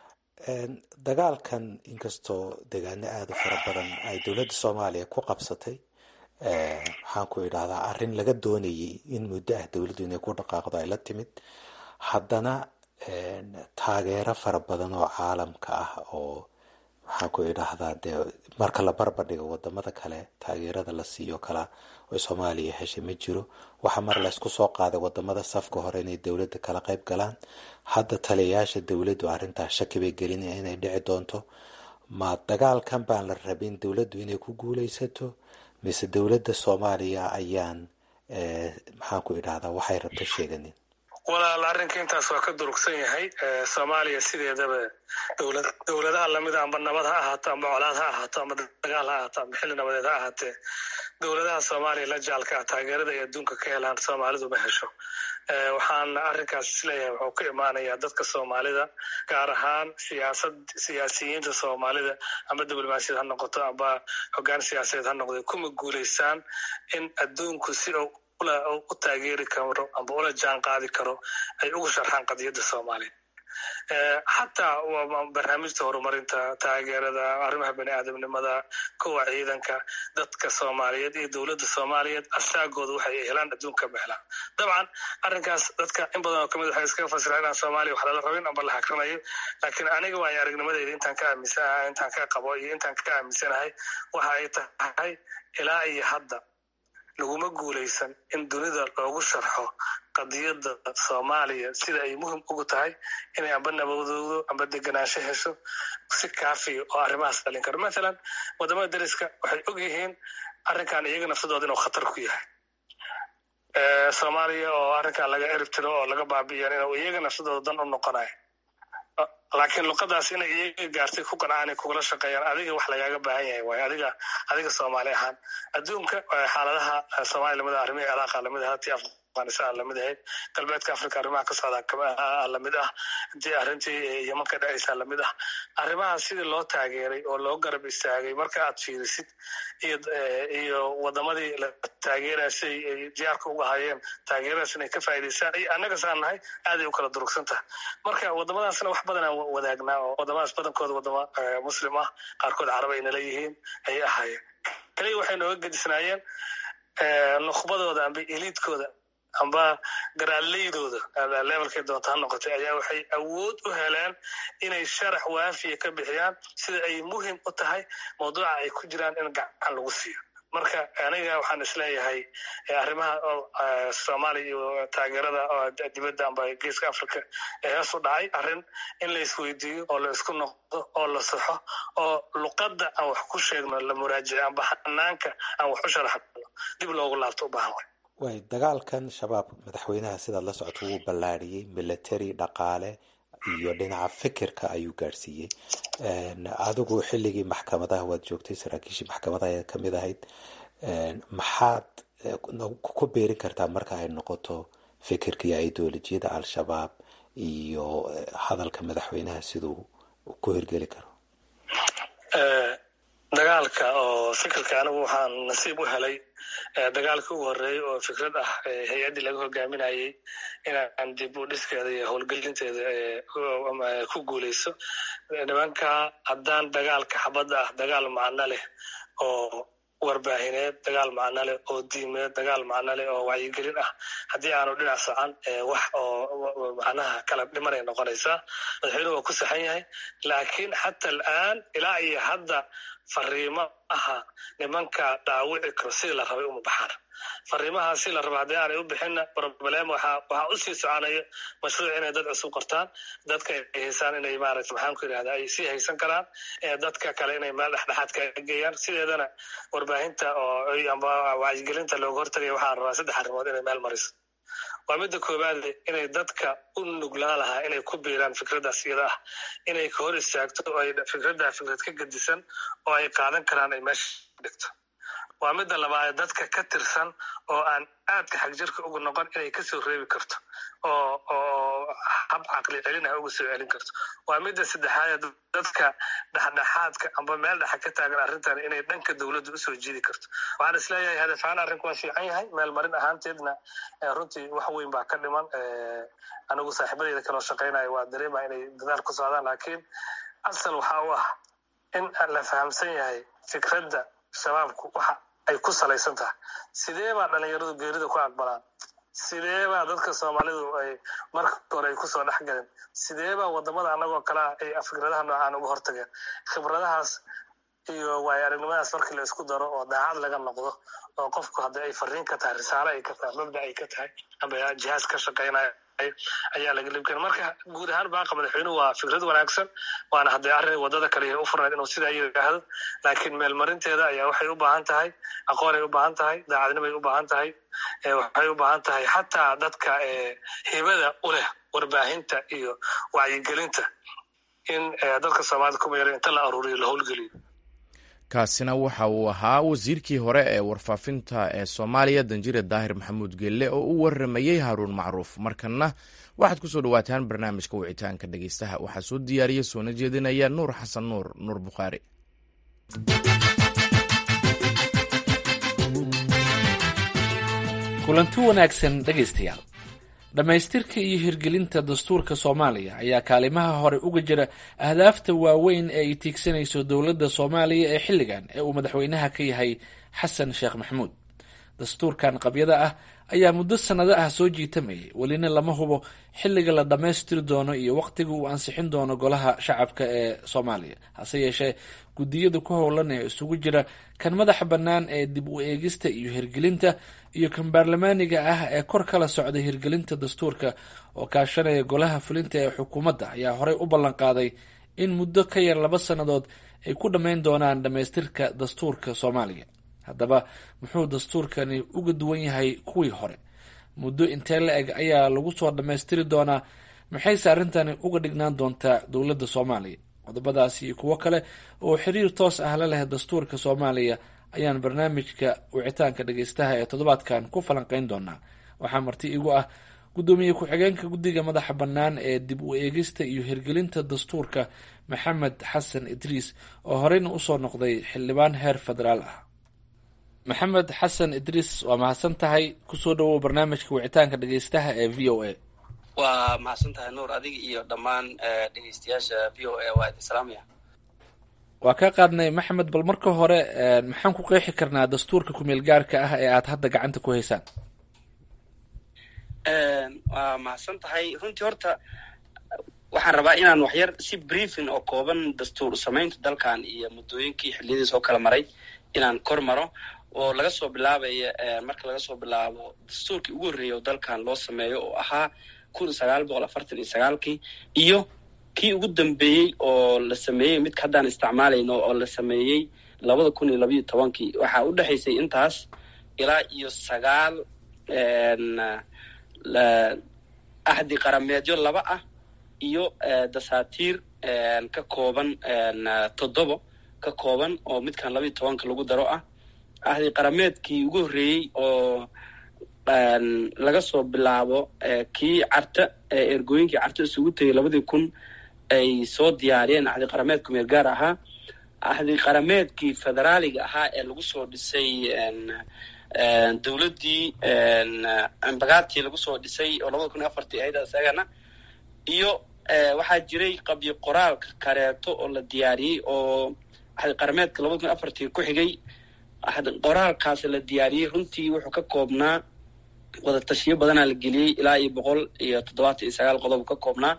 dagaalkan inkastoo deegaano aada u fara badan ay dowladda Soomaaliya ku qabsatay, waxaan ku idhahdaa arrin laga doonayay in muddo ah dowladdu inay ku dhaqaaqdo ay la timid, haddana taageero fara badan oo caalamka ah oo waxaan ku idhahdaa dee marka la barbardhigo wadamada kale taageerada la siiyo kala oo Soomaaliya heshay ma jiro. waxa mar la isku soo qaaday wadamada safka hore inay dowladda kala qayb galaan. hadda taliyayaasha dowladdu arrintaas shaki bay gelinayaan inay dhici doonto. ma dagaalkan baan la rabin dowladdu inay ku guulaysato, mise dowladda Soomaaliya ayaan maxaan ku idhahdaa waxay rabto sheeganin? walaal arrinka intaas waa ka durugsan yahay. Soomaaliya sideedaba dowlad dowladaha lamida amba nabad ha ahaato amba colaad ha ahaato amba dagaal ha ahaato amba xilli nabadeed ha ahaatee dowladaha Soomaaliya la jaalka taageerada ay adduunka ka helaan Soomaalidu ma hesho. waxaan arrinkaas isleeyahay wuxuu ka imaanayaa dadka Soomaalida, gaar ahaan siyaasad siyaasiyiinta Soomaalida amba diblomaasiyad ha noqoto amba hoggaan siyaasadeed ha noqdo kuma guulaysaan in adduunku si u taageeri karo amba ula jaan qaadi karo ay ugu sharxaan qadiyadda Soomaaliya. xataa barnaamijta horumarinta taageerada arrimaha bani'aadamnimada kuwa ciidanka dadka Soomaaliyeed iyo dowladda Soomaaliyeed asaagooda waxay helaan adduunka ma helaan. dabcan arrinkaas dadka in badan oo kamid waxay iskaga fasiraan inaan Soomaaliya wax lala rabin amba la hakranayo, laakiin aniga waa aragnimadayda intaan ka aaminsanahay intaan ka qabo iyo intaan ka aaminsanahay waxa ay tahay ilaa iyo hadda laguma guulaysan in dunida loogu sharxo qadiyadda Soomaaliya sida ay muhiim ugu tahay inay amba nabadoodo amba deganaansho hesho si kaafi oo arrimahaas dhalin karo. masalan wadamada dariska waxay og yihiin arrinkan iyaga nafsadooda inuu khatar ku yahay. Soomaaliya oo arrinkan laga erib tiro oo laga baabi'iyo inuu iyaga nafsadooda dan u noqonayo, laakiin luqadaas inay iyaga gaartay ku qancaan kugula shaqeeyaan adiga wax lagaaga baahan yahay waayo adiga adiga Soomaali ahaan. adduunka xaaladaha Soomaaliya lamida arrimaha Iraaqa lamida ah, tii Afghanistan lamida ah, galbeedka Afrika arrimaha ka socda lamid ah, intii arrintii Yemen ka dhacaysa lamid ah. arrimaha sidii loo taageeray oo loo garab istaagay marka aad fiirisid iyo iyo wadamadii la taageeraysay ay diyaarka uga hayeen taageeradaas inay ka faa'iideystaan ay annaga saanahay aad ay u kala durugsan tahay. marka wadamadaasna wax badan aan wadaagnaa oo wadamadaas badankooda wadamo muslim ah, qaarkood carab ay nala yihiin ay ahaayeen. kaliya waxay nooga gedisnaayeen nukhbadooda amba eliidkooda amba garaaleydooda levelkay doonta ha noqotay ayaa waxay awood u heleen inay sharax waafiya ka bixiyaan sida ay muhiim u tahay mawduuca ay ku jiraan in gacan lagu siiyo. marka aniga waxaan isleeyahay arrimaha Soomaaliya iyo taageerada dibadda amba geeska Afrika ee hoos u dhacay arrin in la isweydiiyo oo la isku noqdo oo la saxo oo luqadda aan wax ku sheegno la muraajaco amba xanaanka aan wax u sharaxno dib loogu laabto u baahan way dagaalkan shabaab madaxweynaha sida la socodka uu ballaariyay military dhaqaale iyo dhinaca fikirka ayuu gaarsiiyey adigu xilligii maxkamadaha waad joogtay saraakiishii maxkamadaha ayaa kamid ahayd maxaad ku beerin kartaa marka ay noqoto fikirka iyo ideolojiyada al-shabaab iyo hadalka madaxweynaha siduu ku hirgeli karo dagaalka oo fikirka anigu waxaan nasiib u helay dagaalkii ugu horreeyay oo fikrad ah hay-addii laga hogaaminayay inaan dib u dhiskeeda iyo howlgelinteeda ku guuleyso nimanka haddaan dagaalka xabadda ah dagaal macno leh oo warbaahineed dagaal macno leh oo diimeed dagaal macno leh oo wacyigelin ah haddii aanu dhinac socan wax oo macnaha kala dhimanay noqonaysaa madaxweynuhu waa ku saxan yahay laakiin xata al'aan ilaa iyo hadda fariimo aha nimanka dhaawici karo sidii la rabay uma baxaan fariimahaasi la raba haddii aanay u bixinna problem waxaa waxaa usii soconayo mashruuc inay dad cusub qortaan dadka ay haysaan inay maaragta maxaan ku yidhahda ay sii haysan karaan dadka kale inay meel dhexdhexaad ka geeyaan sideedana warbaahinta oo amba wacyigelinta looga hortagaya waxaa rabaa saddex arrimood inay meel mariso waa midda koowaad inay dadka u nuglaa lahaa inay ku biiraan fikraddaas iyada ah inay ka hor istaagto oo ay fikraddaa fikrad ka gedisan oo ay qaadan karaan ay meesha dhigto waa midda labaad dadka ka tirsan oo aan aadka xagjirka ugu noqon inay kasoo reebi karto oo oo hab caqli celinaha uga soo celin karto waa midda saddexaad dadka dhexdhexaadka amba meel dhexa ka taagan arrintan inay dhanka dowladda usoo jiidi karto waxaan isleeyahay hadafaan arrinku waa fiican yahay meel marin ahaanteedna runtii wax weyn baa ka dhiman anigu saaxiibadeyda kaloo shaqaynaya waa dareema inay dadaal ku socdaan laakiin asal waxaa u ah in la fahamsan yahay fikradda shabaabku waxa ay ku salaysan tahay sidee baa dhalinyaradu geerida ku aqbalaan sidee baa dadka Soomaalidu ay marka hore ay ku soo dhex galeen sidee baa wadamada anagoo kala ay fikradaha noocaan uga hortageen khibradahaas iyo waay aragnimadaas markii la isku daro oo daacad laga noqdo oo qofku hadda ay fariin ka tahay risaalo ay ka tahay mabda ay ka tahay amba jihaas ka shaqeynaya ayaa laga libkan marka guud ahaan baaqa madaxweynuhu waa fikrad wanaagsan waana hadday arrin wadada kale u furnayd inuu sidaa yiraahdo laakiin meel marinteeda ayaa waxay u baahan tahay aqoon ay u baahan tahay daacadnimo ay u baahan tahay waxay u baahan tahay xataa dadka hibada u leh warbaahinta iyo wacyigelinta in dadka Soomaalida ku meeray inta la aruuriyo la howlgeliyo kaasina waxa uu ahaa wasiirkii hore ee warfaafinta ee Soomaaliya Danjire Daahir Maxamuud Geelle oo u waramayay Haruun Macruuf markana waxaad ku soo dhawaataan barnaamijka wicitaanka dhageystaha waxaa soo diyaariyay soona jeedinaya Nuur Xasan Nuur Nuur Bukhari kulanti wanaagsan dhageystayaal dhamaystirka iyo hirgelinta dastuurka Soomaaliya ayaa kaalimaha hore uga jira ahdaafta waaweyn ee ay tiigsanayso dowladda Soomaaliya ee xilligan ee uu madaxweynaha ka yahay Xasan Sheekh Maxamuud dastuurkan qabyada ah ayaa muddo sanado ah soo jiitamayay welina lama hubo xilliga la dhamaystiri doono iyo waqtiga uu ansixin doono golaha shacabka ee Soomaaliya hase yeeshee gudiyada ku howlan ee isugu jira kan madaxa bannaan ee dib u eegista iyo hirgelinta iyo kan baarlamaaniga ah ee kor kala socda hirgelinta dastuurka oo kaashanaya golaha fulinta ee xukuumadda ayaa horey u ballan qaaday in muddo ka yar laba sannadood ay ku dhammayn doonaan dhamaystirka dastuurka Soomaaliya haddaba muxuu dastuurkani uga duwan yahay kuwii hore muddo intee la eg ayaa lagu soo dhammaystiri doonaa maxayse arrintani uga dhignaan doontaa dowladda Soomaaliya qodobadaasi iyo kuwo kale oo xiriir toos ah la leh dastuurka Soomaaliya ayaan barnaamijka wicitaanka dhageystaha ee toddobaadkan ku falanqeyn doonaa waxaa marti igu ah gudoomiye ku-xigeenka guddiga madaxa bannaan ee dib u eegista iyo hirgelinta dastuurka Maxamed Xasan Idriis oo horeyna usoo noqday xildhibaan heer federaal ah Maxamed Xasan Idriis waa mahadsan tahay kusoo dhawow barnaamijka wicitaanka dhageystaha ee V O A waa mahadsan tahay Nuur adiga iyo dhammaan dhageystayaasha V O A waa idin salaamaya waa ka qaadnay Maxamed bal marka hore maxaan ku qeexi karnaa dastuurka ku-meel gaarka ah ee aad hadda gacanta ku haysaan waa mahadsan tahay runtii horta waxaan rabaa inaan waxyar si briefing oo kooban dastuur samaynta dalkan iyo muddooyinkii xilliyadiis oo kala maray inaan kor maro oo laga soo bilaabaya marka laga soo bilaabo dastuurkii ugu horreeyay oo dalkan loo sameeyo oo ahaa kun sagaal boqol afartan iyo sagaalkii iyo kii ugu dambeeyey oo la sameeyey midka haddaan isticmaalayno oo la sameeyey labada kun iyo labayo tobankii waxaa u dhexaysay intaas ilaa iyo sagaal axdi qarameedyo laba ah iyo dasaatiir ka kooban toddobo ka kooban oo midkan labayo tobanka lagu daro ah axdi qarameedkii ugu horreeyey oo laga soo bilaabo kii carta ergooyinkii carta isugu tegay labadii kun ay soo diyaariyeen axdi qarameedku meel gaar ahaa axdi qarameedkii federaaliga ahaa ee lagu soo dhisay dowladdii ambagaadkii lagu soo dhisay oo labada kun iyo afartii ahayd isagana iyo waxaa jiray qabyo qoraalka kareeto oo la diyaariyey oo axdi qarameedka labada kun iyo afartii ku xigay axdi qoraalkaas la diyaariyey runtii wuxuu ka koobnaa wada tashiyo badanaa la geliyey ilaa iyo boqol iyo toddobaatan iyo sagaal qodob ka koobnaa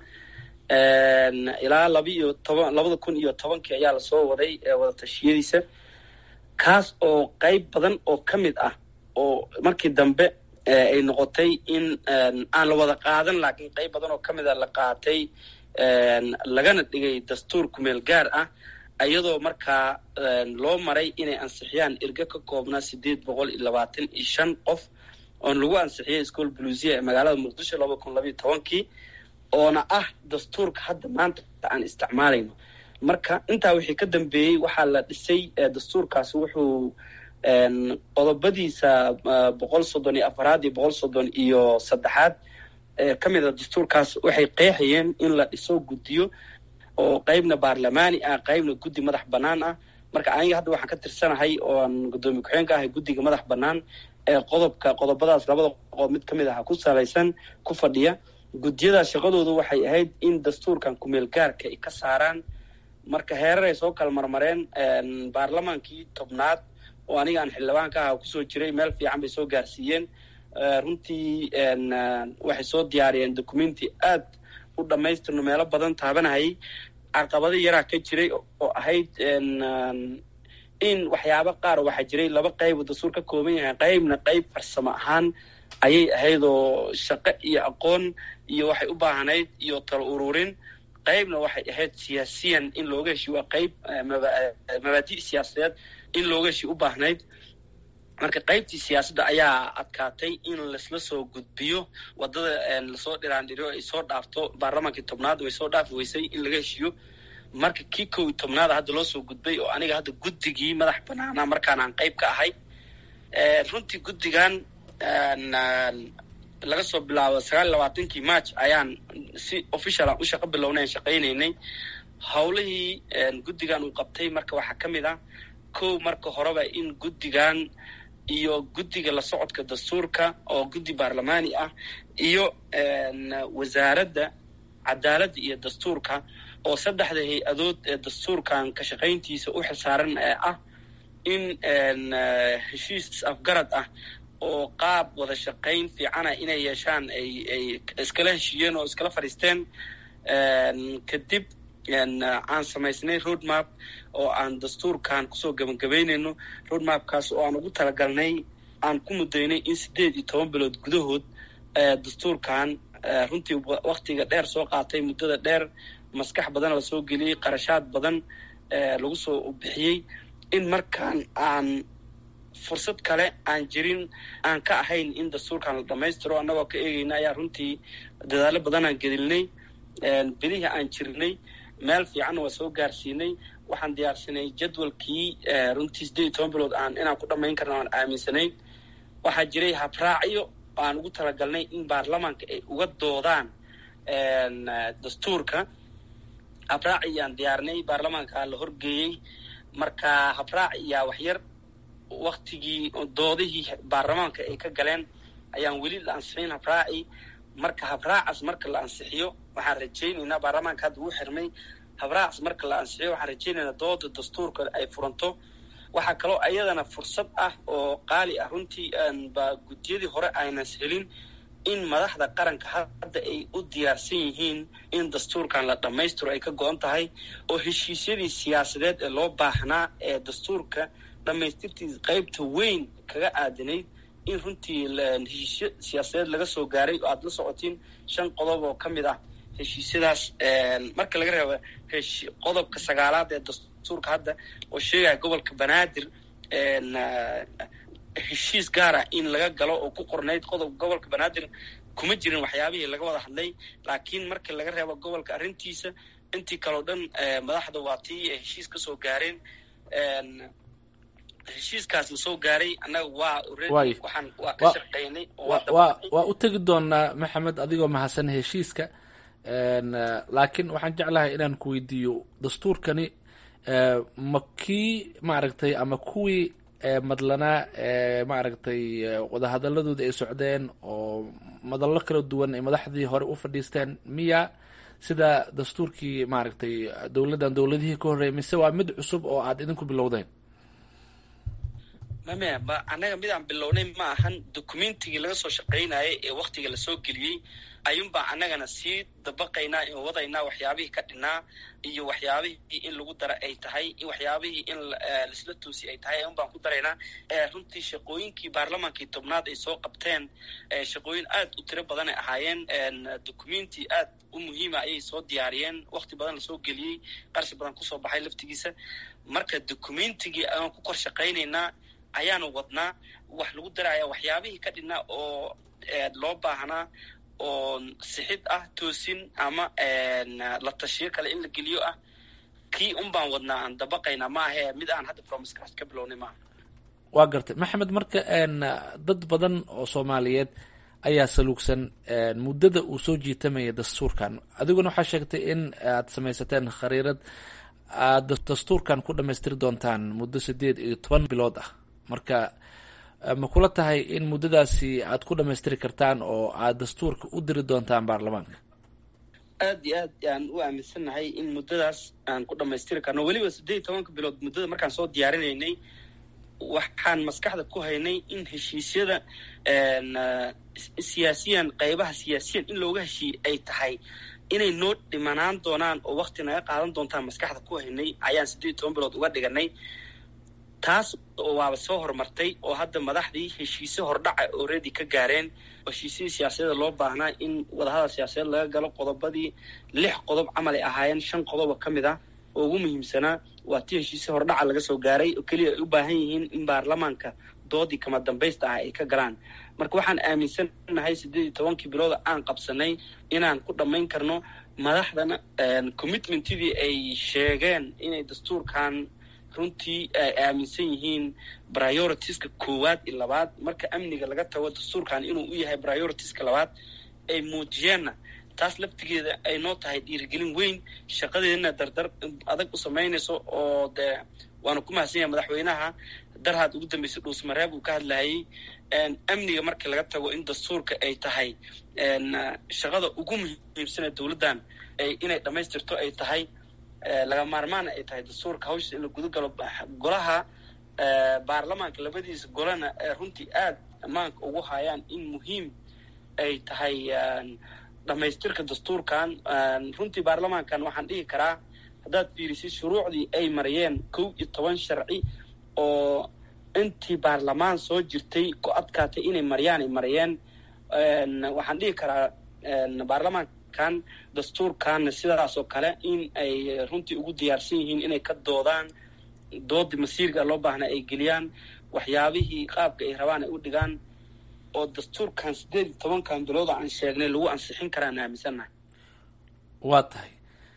ilaa laba iyo toban labada kun iyo tobankii ayaa lasoo waday wada tashiyadiisa kaas oo qayb badan oo ka mid ah oo markii dambe ay noqotay in aan la wada qaadan laakiin qayb badan oo ka mid a la qaatay lagana dhigay dastuur kumeel gaar ah iyadoo markaa loo maray inay ansixiyaan erge ka koobnaa sideed boqol iyo labaatan iyo shan qof oon lagu ansixiyey school blusia ee magaalada muqdisho laba kun labayo tobankii oona ah dastuurka hadda maanta aan isticmaalayno marka intaa wixii ka dambeeyey waxaa la dhisay dastuurkaasi wuxuu qodobadiisa boqol soddon iyo afaraad iyo boqol soddon iyo saddexaad ka mid a dastuurkaas waxay qeexayeen in la dhiso guddiyo oo qaybna baarlamaani ah qaybna guddi madax bannaan ah marka aniga hadda waxaan ka tirsanahay oo aan guddoomiye ku-xigeenka ahay guddiga madax bannaan ee qodobka qodobadaas labada qodob mid ka mid aha ku salaysan ku fadhiya guddiyadaas shaqadoodu waxay ahayd in dastuurkan kumeel gaarka ay ka saaraan marka heerar ay soo kala marmareen baarlamaankii tobnaad oo aniga aan xildhibaanka aha kusoo jiray meel fiican bay soo gaarsiiyeen runtii waxay soo diyaariyeen documenti aad u dhammaystirno meelo badan taabanahayay caqabado yaraa ka jiray oo ahayd in waxyaabo qaar waxaa jiray laba qayb oo dastuur ka kooban yahay qaybna qayb farsamo ahaan ayay ahayd oo shaqo iyo aqoon iyo waxay u baahanayd iyo talo ururin qaybna waxay ahayd siyaasiyan in looga heshiyo waa qayb mabaadi' siyaasadeed in looga heshiyo u baahnayd marka qaybtii siyaasadda ayaa adkaatay in laisla soo gudbiyo waddada lasoo dhiraandhiriyo ay soo dhaafto baarlamaankii tobnaad way soo dhaafi weysay in laga heshiyo marka kii kow iyo tobnaada hadda loo soo gudbay oo aniga hadda guddigii madax banaana markaan aan qayb ka ahay runtii guddigan laga soo bilaabo sagaal iyo labaatankii march ayaan si official aan u shaqo bilownay aan shaqaynaynay howlihii guddigan uu qabtay marka waxaa ka mid ah kow marka horeba in guddigan iyo guddiga la socodka dastuurka oo guddi baarlamaani ah iyo wasaaradda cadaaladda iyo dastuurka oo saddexda hay-adood ee dastuurkan ka shaqayntiisa u xilsaaran ee ah in heshiis is-afgarad ah oo qaab wada shaqayn fiicana inay yeeshaan ay ay iskala heshiiyeen oo iskala fadhiisteen kadib aan samaysnay roadmap oo aan dastuurkan kusoo gabagabaynayno roadmapkaas oo aan ugu talagalnay aan ku mudaynay in sideed iyo toban bilood gudahood dastuurkan runtii waktiga dheer soo qaatay muddada dheer maskax badan lasoo geliyey qarashaad badan lagu soo bixiyey in markaan aan fursad kale aan jirin aan ka ahayn in dastuurkan la dhamaystiro annagoo ka eegayna ayaa runtii dadaallo badan aan gelinay bilihii aan jirnay meel fiicanna waa soo gaarsiinay waxaan diyaarsanay jadwalkii runtii sideed iyo toban bilood aan inaan ku dhammayn karno aan aaminsanayn waxaa jiray habraacyo aan ugu talagalnay in baarlamaanka ay uga doodaan dastuurka habraaci aan diyaarnay baarlamaanka la horgeeyey marka habraaci yaa waxyar waktigii doodihii baarlamaanka ay ka galeen ayaan weli la ansixin habraaci marka habraacaas marka la ansixiyo waxaan rajaynaynaa baarlamaanka hadda uu xirmay habraacaas marka la ansixiyo waxaan rajaynaynaa dooda dastuurka ay furanto waxaa kaloo ayadana fursad ah oo qaali ah runtii ba guddiyadii hore aynas helin in madaxda qaranka hadda ay u diyaarsan yihiin in dastuurkan la dhammaystiro ay ka go-an tahay oo heshiisyadii siyaasadeed ee loo baahnaa ee dastuurka dhammaystirtiisa qaybta weyn kaga aadanayd in runtii heshiisyo siyaasadeed laga soo gaaray oo aada la socotiin shan qodob oo ka mid ah heshiisyadaas marka laga reebo qodobka sagaalaad ee dastuurka hadda oo sheegaya gobolka banaadir heshiis gaara in laga galo oo ku qornayd qodob gobolka banaadir kuma jirin waxyaabihii laga wada hadlay laakiin marka laga reebo gobolka arrintiisa intii kaleo dhan madaxda waa tii ay heshiis ka soo gaareen heshiiskaas la soo gaaray annaga waa waxaan waa ka shaqeynay waa waa u tegi doonaa maxamed adigoo mahadsan heshiiska laakiin waxaan jeclahay inaan ku weydiiyo dastuurkani ma kii maaragtay ama kuwii madlanaa maaragtay wadahadaladooda ay socdeen oo madallo kala duwan ay madaxdii hore u fadhiisteen miya sida dastuurkii maaragtay dowladdan dowladihii ka horreeyay mise waa mid cusub oo aad idinku bilowdeen mame ba annaga midaan bilownay ma ahan documentigii laga soo shaqaynayay ee waktiga lasoo geliyey ayuunbaa annagana sii dabaqaynaa in wadaynaa waxyaabihii ka dhinaa iyo waxyaabihii in lagu dara ay tahay iyo waxyaabihii in laisla toosi ay tahay ayuun baan ku daraynaa runtii shaqooyinkii baarlamaankii tobnaad ay soo qabteen shaqooyin aad u tiro badan ay ahaayeen documenti aad u muhiima ayay soo diyaariyeen wakti badan lasoo geliyey qarshi badan kusoo baxay laftigiisa marka documentigii ayaan ku kor shaqaynaynaa ayaanu wadnaa wax lagu daraya waxyaabihii ka dhinaa oo loo baahnaa oo sixid ah toosin ama la tashiyo kale in la geliyo ah kii un baan wadnaa aan dabaqaynaa ma ahee mid aan hadda promisekaas ka bilownay maaha waa gartay maxamed marka dad badan oo soomaaliyeed ayaa saluugsan muddada uu soo jiitamaya dastuurkan adiguna waxaa sheegtay in aad samaysateen khariirad aad dastuurkan ku dhammaystiri doontaan muddo sideed iyo toban bilood ah marka ma kula tahay in muddadaasi aad ku dhammaystiri kartaan oo aad dastuurka u diri doontaan baarlamaanka aad iyo aad aan u aaminsannahay in muddadaas aan ku dhammaystiri karno weliba siddeed iyo tobanka bilood muddada markaan soo diyaarinaynay waxaan maskaxda ku haynay in heshiisyada siyaasiyan qaybaha siyaasiyan in looga heshiiyey ay tahay inay noo dhimanaan doonaan oo wakti naga qaadan doontaan maskaxda ku haynay ayaan siddeed iyo toban bilood uga dhiganay taas oo waaba soo horumartay oo hadda madaxdii heshiise hordhaca already ka gaareen heshiisyadii siyaasadeeda loo baahnaa in wadahadal siyaasadeed laga galo qodobadii lix qodob camal ay ahaayeen shan qodob oo ka mid ah oo ugu muhiimsanaa waa tii heshiise hordhaca laga soo gaaray oo keliya ay u baahan yihiin in baarlamaanka doodii kama dambaysta ah ay ka galaan marka waxaan aaminsannahay siddeed iyo tobankii bilooda aan qabsanay inaan ku dhammayn karno madaxdana commitmentidii ay sheegeen inay dastuurkan runtii ay aaminsan yihiin prioritiska koowaad iyo labaad marka amniga laga tago dastuurkan inuu u yahay prioritiska labaad ay muujiyeenna taas laftigeeda ay noo tahay dhiirigelin weyn shaqadeedana dardar adag u samaynayso oo dee waanu ku mahadsan yahay madaxweynaha darhaad ugu dambeysay dhuusmareeb uu ka hadlayay amniga marka laga tago in dastuurka ay tahay shaqada ugu muhiimsanee dowladdan inay dhammaystirto ay tahay laga maarmaana ay tahay dastuurka hawsha in la guda galo golaha baarlamaanka labadiisa golana runtii aad ammaanka ugu hayaan in muhiim ay tahay dhammaystirka dastuurkan runtii baarlamaankan waxaan dhihi karaa haddaad fiirisid shuruucdii ay mariyeen kow iyo toban sharci oo intii baarlamaan soo jirtay ku adkaatay inay mariyaan ay mariyeen waxaan dhihi karaa baarlamaanka kan dastuurkan sidaas oo kale in ay runtii ugu diyaarsan yihiin inay ka doodaan doodii masiirka loo baahna ay geliyaan waxyaabihii qaabka ay rabaan ay u dhigaan oo dastuurkan siddeed iyo tobankan bilooda aan sheegnay lagu ansixin karaan aaminsannahay waa tahay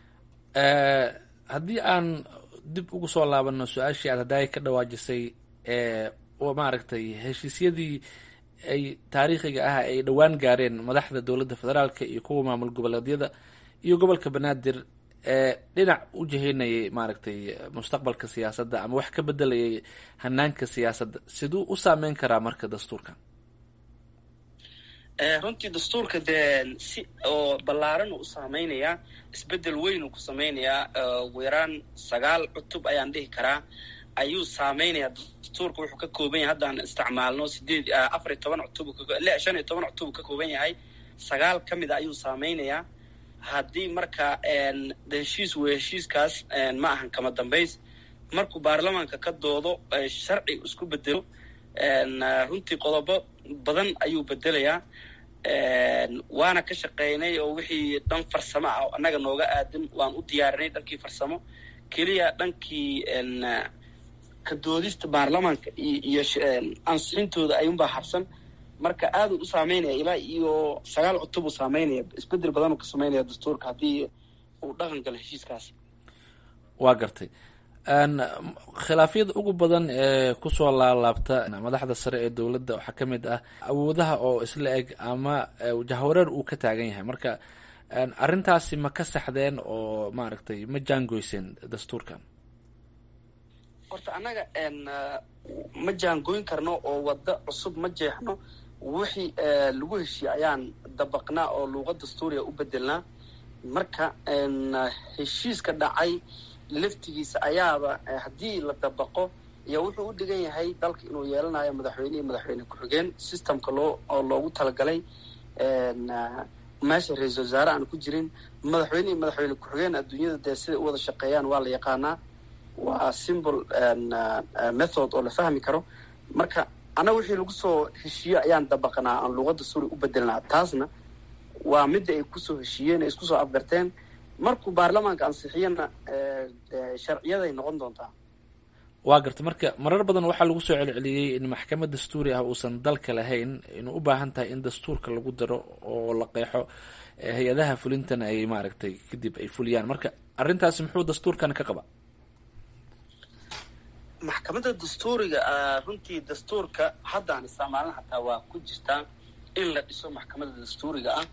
haddii aan dib ugu soo laabano su-aashii aad haddaay ka dhawaajisay oo maaragtay heshiisyadii ay taariikhiga ah ay dhowaan gaareen madaxda dowladda federaalka iyo kuwa maamul goboleedyada iyo gobolka banaadir ee dhinac u jihaynayay maaragtay mustaqbalka siyaasadda ama wax ka bedelayay hanaanka siyaasadda siduu u saameyn karaa marka dastuurkan runtii dastuurka dee si oo ballaaran uu u saameynayaa isbeddel weyn uu ku sameynayaa ugu yaraan sagaal cutub ayaan dhihi karaa ayuu saameynaya. dastuurka wuxuu ka kooban yahay haddaan isticmaalno sideed afar iyo toban cutub shan iyo toban cutub ka kooban yahay, sagaal ka mid a ayuu saameynayaa. haddii marka heshiis wey heshiiskaas ma ahan kama dambays, markuu baarlamaanka ka doodo sharci isku bedelo runtii qodobo badan ayuu bedelayaa. waana ka shaqeynay oo wixii dhan farsamo ah annaga nooga aadan waan u diyaarinay dhankii farsamo, keliya dhankii ka doodista baarlamaanka iyo ansixintooda ayuunbaa harsan. marka aad u saameynaya ilaa iyo sagaal cutub uu saameynaya, isbedel badan uu ka sameynaya dastuurka haddii uu dhaqan galo heshiiskaas. waa gartay. khilaafyada ugu badan ee kusoo laalaabta madaxda sare ee dowladda waxaa ka mid ah awoodaha oo isla eg ama jahwareer uu ka taagan yahay. marka arrintaasi ma ka saxdeen oo maaragtay ma jaangoyseen dastuurkan? horta annaga ma jaangoyn karno oo waddo cusub ma jeexno. wixii lagu heshiye ayaan dabaqnaa oo luuqad dastuuriga u bedelnaa. marka heshiiska dhacay laftigiisa ayaaba haddii la dabaqo iyo wuxuu u dhigan yahay dalka inuu yeelanayo madaxweyne iyo madaxweyne ku-xigeen systemka loo oo loogu talagalay. meesha ra-iisul wasaare aan ku jirin, madaxweyne iyo madaxweyne ku-xigeen adduunyada dee siday u wada shaqeeyaan waa la yaqaanaa. waa symbol method oo la fahmi karo. marka annaga wixii lagu soo heshiiye ayaan dabaqnaa aan luuqadda suuri u bedelnaa. taasna waa midda ay kusoo heshiiyeen ay isku soo afgarteen. markuu baarlamaanka ansixiyana sharciyaday noqon doontaa. waa garta. marka marar badan waxaa lagu soo celceliyey in maxkamad dastuuri ah uusan dalka lahayn, inuu u baahan tahay in dastuurka lagu daro oo la qeexo hay-adaha fulintana ay maaragtay kadib ay fuliyaan. marka arrintaasi muxuu dastuurkan ka qaba? maxkamadda dastuuriga runtii dastuurka haddaan isticmaalna hataa waa ku jirtaa in la dhiso maxkamadda dastuuriga ah.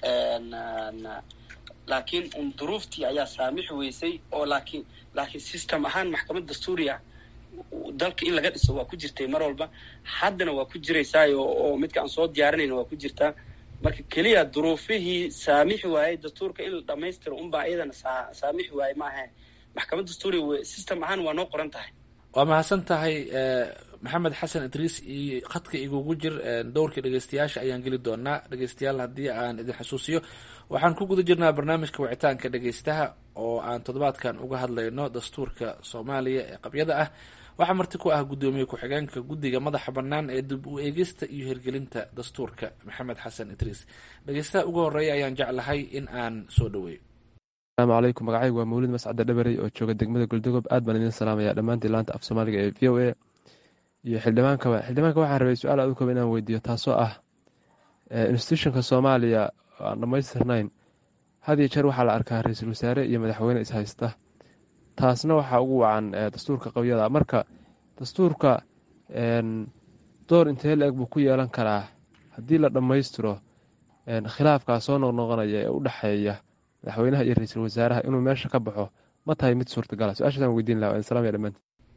laakiin un duruuftii ayaa saamixi weysay oo laakiin laakiin system ahaan maxkamad dastuuriga dalka in laga dhiso waa ku jirtay mar walba, haddana waa ku jiraysaa oo midka aan soo diyaarinayna waa ku jirtaa. marka keliya duruufihii saamixi waayey dastuurka in la dhamaystiro unbaa iyadana saamixi waayey ma ahayn. maxkamad dastuuriga system ahaan waa noo qoran tahay. waa mahadsan tahay maxamed xasan idriis. iyo khadka igugu jir dhowrkii dhegeystayaasha ayaan geli doonaa. dhegeystayaal haddii aan idin xusuusiyo, waxaan ku guda jirnaa barnaamijka wicitaanka dhegeystaha oo aan toddobaadkan uga hadlayno dastuurka soomaaliya ee qabyada ah. waxaa marti ku ah guddoomiye ku-xigeenka guddiga madaxa bannaan ee dib u eegista iyo hirgelinta dastuurka maxamed xasan idriis. dhegeystaha ugu horeeya ayaan jeclahay in aan soo dhaweeyo. asalaamu calaykum. magacaygu waa mawlid mascade dhabarey oo jooga degmada goldogob. aad baan idin salaamaya dhammaantii laanta af soomaaliga ee v o a iyo xildhibaankaba. xildhibaanka waxaan rabay su-aal aad u kaba inaan weydiiyo, taasoo ah institutionka soomaaliya aan dhammaystirnayn. had iyo jeer waxaa la arkaa ra-iisul wasaare iyo madaxweyne ishaysta. taasna waxaa ugu wacan dastuurka qabyada. marka dastuurka door intee la eg buu ku yeelan karaa haddii la dhammaystiro khilaafkaa soo noqnoqonaya ee u dhexeeya madaxweynaha iyo ra-iisul wasaaraha inuu meesha ka baxo ma tahay mid suurtagala? su-aashaasaan weydiin laha. salaam ya dhamaanti.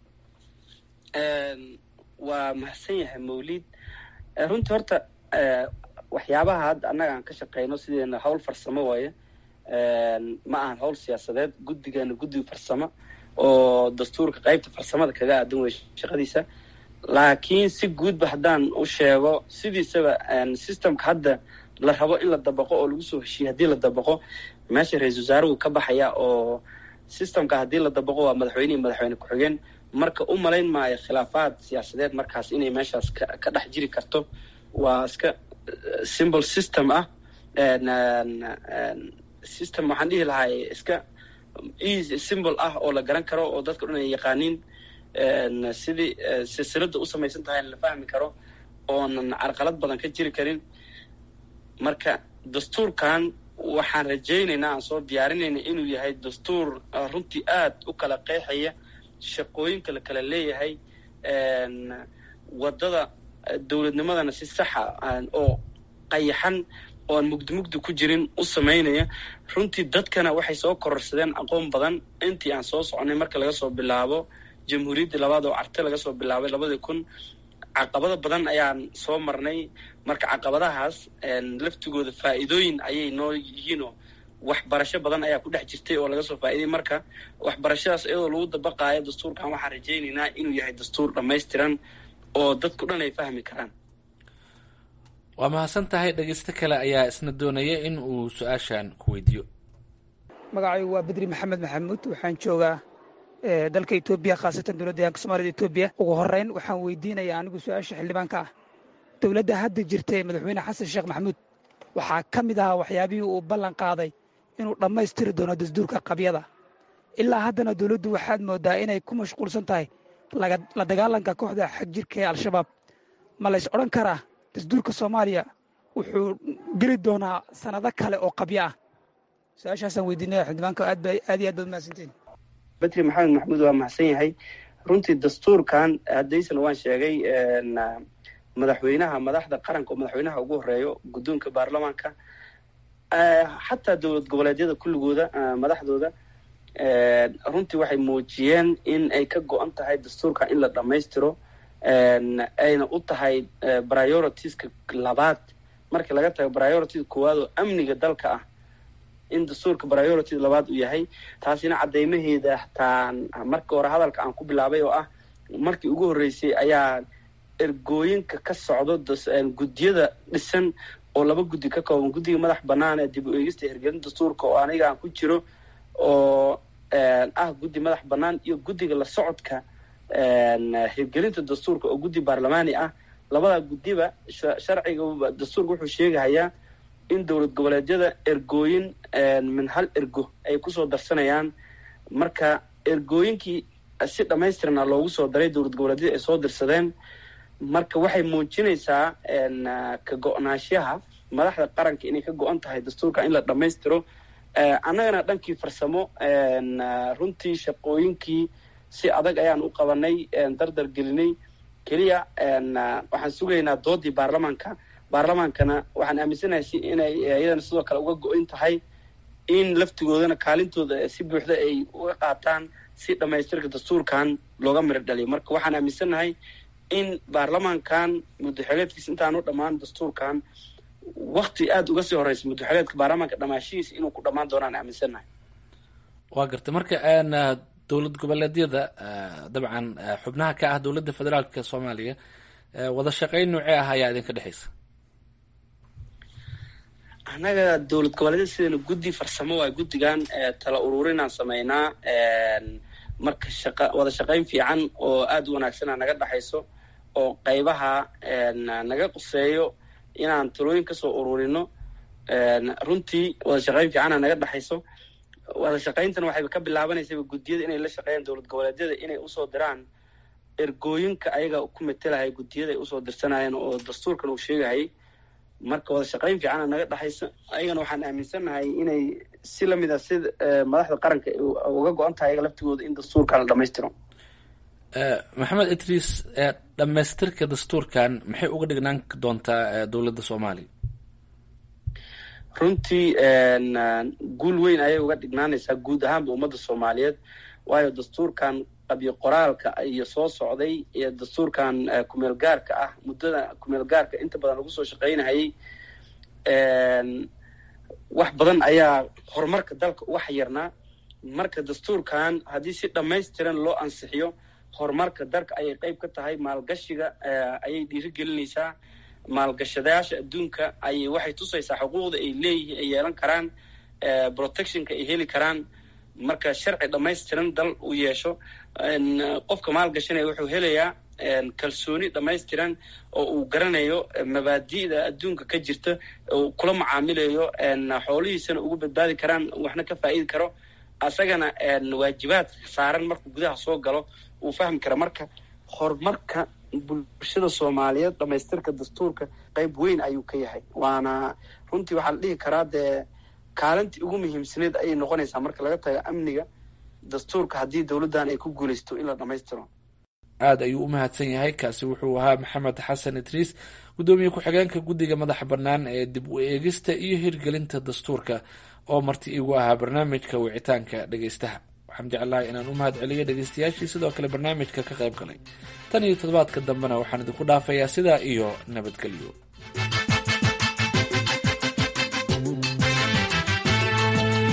waa mahadsan yahay mawlid. runtii horta waxyaabaha hadda annaga aan ka shaqeyno sideena hawl farsamo waaye, ma ahan hawl siyaasadeed. guddigana guddiga farsamo oo dastuurka qeybta farsamada kaga aadan wey shaqadiisa. laakiin si guudba haddaan u sheego, sidiisaba systemka hadda la rabo in la dabaqo oo lagu soo heshiiye haddii la dabaqo, meesha ra-iisul wasaare wuu ka baxaya oo systemka haddii la dabaqo waa madaxweyne iyo madaxweyne ku-xigeen. marka u malayn maayo khilaafaad siyaasadeed markaas inay meeshaas ka dhex jiri karto. waa iska symbol system ah. system waxaan dhihi lahay iska easy symbol ah oo la garan karo oo dadka dhan ay yaqaaniin. sidii silsilada u samaysan tahay la fahmi karo oonan carqalad badan ka jiri karin. marka dastuurkan waxaan rajaynaynaa aan soo diyaarinayna inuu yahay dastuur runtii aad u kala qeexaya shaqooyinka la kala leeyahay, wadada dowladnimadana si saxa oo qayaxan oo aan mugdi mugdi ku jirin u samaynaya. runtii dadkana waxay soo kororsadeen aqoon badan intii aan soo soconay marka laga soo bilaabo jamhuuriyaddii labaad oo carte laga soo bilaabay labadii kun. caqabado badan ayaan soo marnay. marka caqabadahaas laftigooda faa'iidooyin ayay noo yihiinoo waxbarasho badan ayaa ku dhex jirtay oo laga soo faa'iiday. marka waxbarashadaas iyadoo lagu dabaqaayo dastuurkan waxaan rajaynaynaa inuu yahay dastuur dhammaystiran oo dadku dhan ay fahmi karaan. waa mahadsan tahay. dhegeysto kale ayaa isna doonaya in uu su-aashan ku weydiiyo. magacaygu waa bedri maxamed maxamuud, waxaan joogaa dalka etoobiya, khaasatan dowladda deegaanka soomaalida etoobiya. ugu horreyn waxaan weydiinayaa anigu su-aasha xildhibaanka ah, dowladda hadda jirta ee madaxweyne xasan sheekh maxamuud waxaa ka mid ahaa waxyaabihii uu ballan qaaday inuu dhammaystiri doono dastuurka qabyada. ilaa haddana dowladdu waxaad mooddaa inay ku mashquulsan tahay la dagaalanka kooxda xag jirka ee al-shabaab. ma lays odhan karaa dastuurka soomaaliya wuxuu geli doonaa sannado kale oo qabyo ah? su-aashaasaan weydiinaya xildhibaanka. aad ba aad iyo aad baad mahadsantiin. bedri maxamed maxamuud waa mahadsan yahay. runtii dastuurkan haddaysan waan sheegay madaxweynaha madaxda qaranka oo madaxweynaha ugu horeeyo, guddoonka baarlamaanka, xataa dowlad goboleedyada kulligooda madaxdooda runtii waxay muujiyeen in ay ka go-an tahay dastuurka in la dhammaystiro, ayna u tahay prioritiska labaad markii laga tago priority koowaad oo amniga dalka ah, in dastuurka priority labaad uu yahay. taasina caddeymaheeda hataa marka hore hadalka aan ku bilaabay oo ah markii ugu horreysay ayaa ergooyinka ka socdo guddiyada dhisan oo laba guddi ka kooban, guddiga madax bannaan ee dib u eegista hirgelinta dastuurka oo aniga aan ku jiro oo ah guddi madax bannaan, iyo guddiga la socodka hirgelinta dastuurka oo guddi baarlamaani ah. labada guddiba sharciga dastuurka wuxuu sheegahayaa in dowlad goboleedyada ergooyin min hal ergo ay kusoo darsanayaan. marka ergooyinkii si dhammaystirna loogu soo daray dowlad goboleedyada ay soo dirsadeen. marka waxay muujinaysaa ka go-naanshaha madaxda qaranka inay ka go-an tahay dastuurka in la dhammaystiro. annagana dhankii farsamo runtii shaqooyinkii si adag ayaan u qabanay, dardar gelinay. keliya waxaan sugaynaa doodii baarlamaanka. baarlamaankana waxaan aaminsanahay si inay iyadana sidoo kale uga go-in tahay in laftigoodana kaalintooda si buuxda ay uga qaataan si dhammaystirka dastuurkan looga miro dhaliyo. marka waxaan aaminsannahay in baarlamaankan muddaxileedkiisa intaan u dhammaan dastuurkan wakti aada uga sii horeysa muddaxileedka baarlamaanka dhamaashihiisa inuu ku dhammaan doonaan aaminsannahay. waa gartay. marka dowlad goboleedyada dabcan xubnaha ka ah dowladda federaalka soomaaliya wada shaqayn noocee ah ayaa idinka dhexaysa? annaga dowlad goboleedyada sidayna guddi farsamo waa guddigan tala ururinaan sameynaa. marka shaqa wada shaqayn fiican oo aada u wanaagsana naga dhexayso oo qaybaha naga quseeyo inaan talooyin kasoo ururino. runtii wada shaqayn fiicana naga dhexayso. wada shaqayntana waxayba ka bilaabanaysaba guddiyada inay la shaqeeyaan dowlad goboleedyada inay usoo diraan ergooyinka ayaga ku metelahay guddiyada ay usoo dirsanayeen oo dastuurkan uu sheegahayay. marka wada shaqayn fiicana naga dhexaysa. ayagana waxaan aaminsannahay inay si lamid a si madaxda qaranka uga go-an tahay ayaga laftigooda in dastuurkan la dhammaystiro. maxamed idriis, dhammaystirka dastuurkan maxay uga dhignaan doontaa dowladda soomaaliya? runtii guul weyn ayay uga dhignaanaysaa guud ahaanba ummadda soomaaliyeed, waayo dastuurkan qabyo qoraalka iyo soo socday iyo dastuurkan kumeel gaarka ah muddada kumeel gaarka inta badan lagu soo shaqaynahayay wax badan ayaa horumarka dalka uga xayirnaa. marka dastuurkan haddii si dhammaystiran loo ansixiyo horumarka dalka ayay qayb ka tahay. maalgashiga ayay dhiirigelinaysaa. maalgashadayaasha adduunka ayay waxay tusaysaa xuquuqda ay leeyihiin ay yeelan karaan, protectionka ay heli karaan. marka sharci dhammaystiran dal uu yeesho, qofka maalgashanaya wuxuu helayaa kalsooni dhammaystiran oo uu garanayo mabaadi'da adduunka ka jirta, uu kula macaamilayo, xoolihiisana ugu badbaadi karaan, waxna ka faa'idi karo. asagana waajibaad saaran markuu gudaha soo galo uu fahmi kara. marka horumarka bulshada soomaaliyeed dhammaystirka dastuurka qayb weyn ayuu ka yahay. waana runtii waxaa la dhihi karaa dee kaalintii ugu muhiimsaneed ayay noqonaysaa marka laga tago amniga dastuurka haddii dowladdan ay ku guulaysto in la dhammaystiro. aada ayuu u mahadsan yahay. kaasi wuxuu ahaa maxamed xasan idriis, guddoomiye ku-xigeenka guddiga madaxa bannaan ee dib u eegista iyo hirgelinta dastuurka oo marti igu ahaa barnaamijka wicitaanka dhegeystaha. waxaan jeclahay inaan u mahad celiyo dhegeystayaashii sidoo kale barnaamijka ka qayb galay. tan iyo toddobaadka dambena waxaan idinku dhaafayaa sidaa iyo nabadgelyo.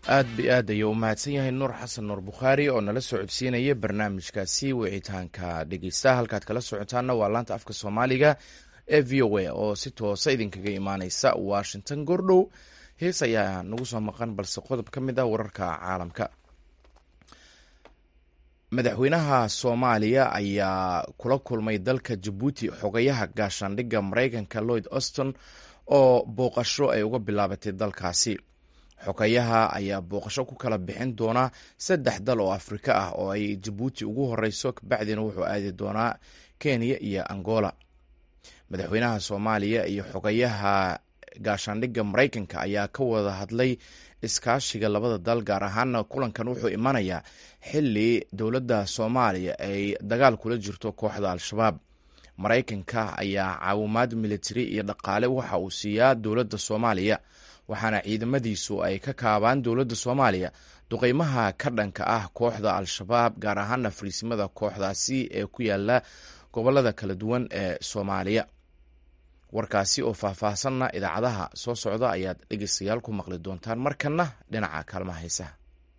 aad bi aad ayuu u mahadsan yahay nuur xasan nuur bukhaari oo nala soo codsiinaya barnaamijkaasi wicitaanka dhegeysta. halkaad kala socotaana waa laanta afka soomaaliga ee v o a oo si toosa idinkaga imaaneysa washington. goordhow hees ayaa nagu soo maqan, balse qodob ka mid ah wararka caalamka. madaxweynaha soomaaliya ayaa kula kulmay dalka jabuuti xogayaha gaashaandhigga maraykanka lloyd austin oo booqasho ay uga bilaabatay dalkaasi. xogayaha ayaa booqasho ku kala bixin doona saddex dal oo afrika ah oo ay jabuuti ugu horeyso, kabacdina wuxuu aadi doonaa kenya iyo angola. madaxweynaha soomaaliya iyo xogayaha gaashaandhigga maraykanka ayaa ka wada hadlay iskaashiga labada dal, gaar ahaana kulankan wuxuu imanayaa xili dowladda soomaaliya ay dagaal kula jirto kooxda al-shabaab. maraykanka ayaa caawimaad militari iyo dhaqaale waxa uu siiyaa dowladda soomaaliya, waxaana ciidamadiisu ay ka kaabaan dowladda soomaaliya duqeymaha ka dhanka ah kooxda al-shabaab, gaar ahaana fariisimada kooxdaasi ee ku yaala gobolada kala duwan ee soomaaliya. warkaasi oo faahfaahsanna idaacadaha soo socda ayaad dhegeystayaal ku maqli doontaan. markana dhinaca kaalmaha heesaha.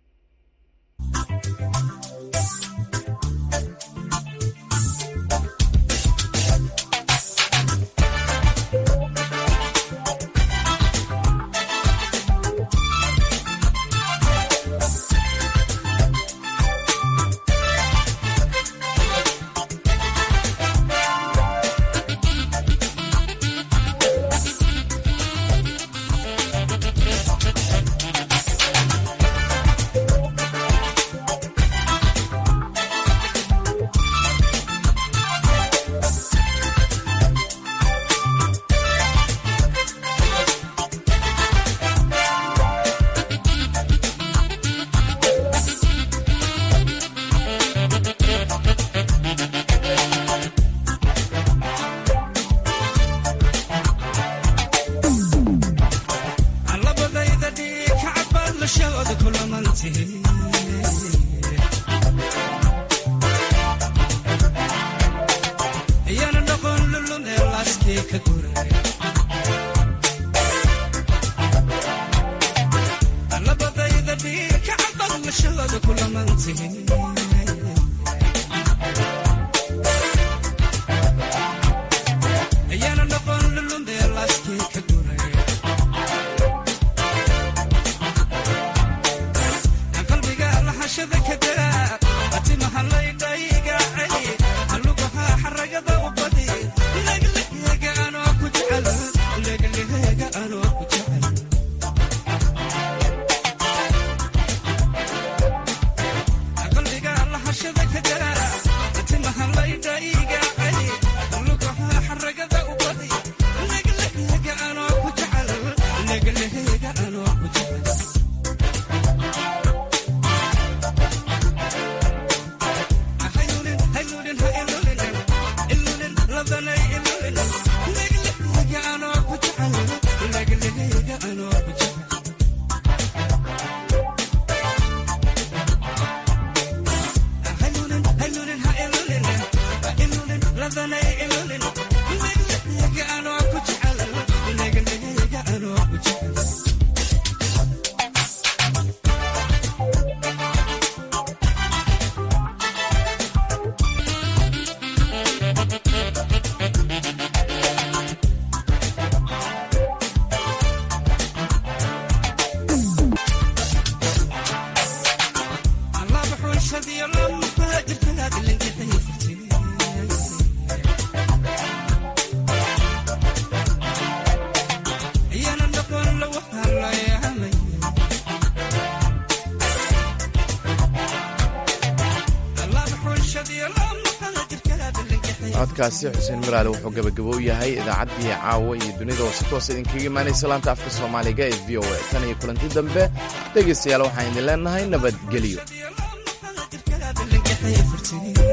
codkaasi xuseen miraale wuxuu gabagabo u yahay idaacaddii caawa iyo dunida oo si toosa idinkaga imaanaysa laanta afka soomaaliga ee v o a. tan iyo kulanti dambe dhegaystayaal waxaan idin leenahay nabadgelyo.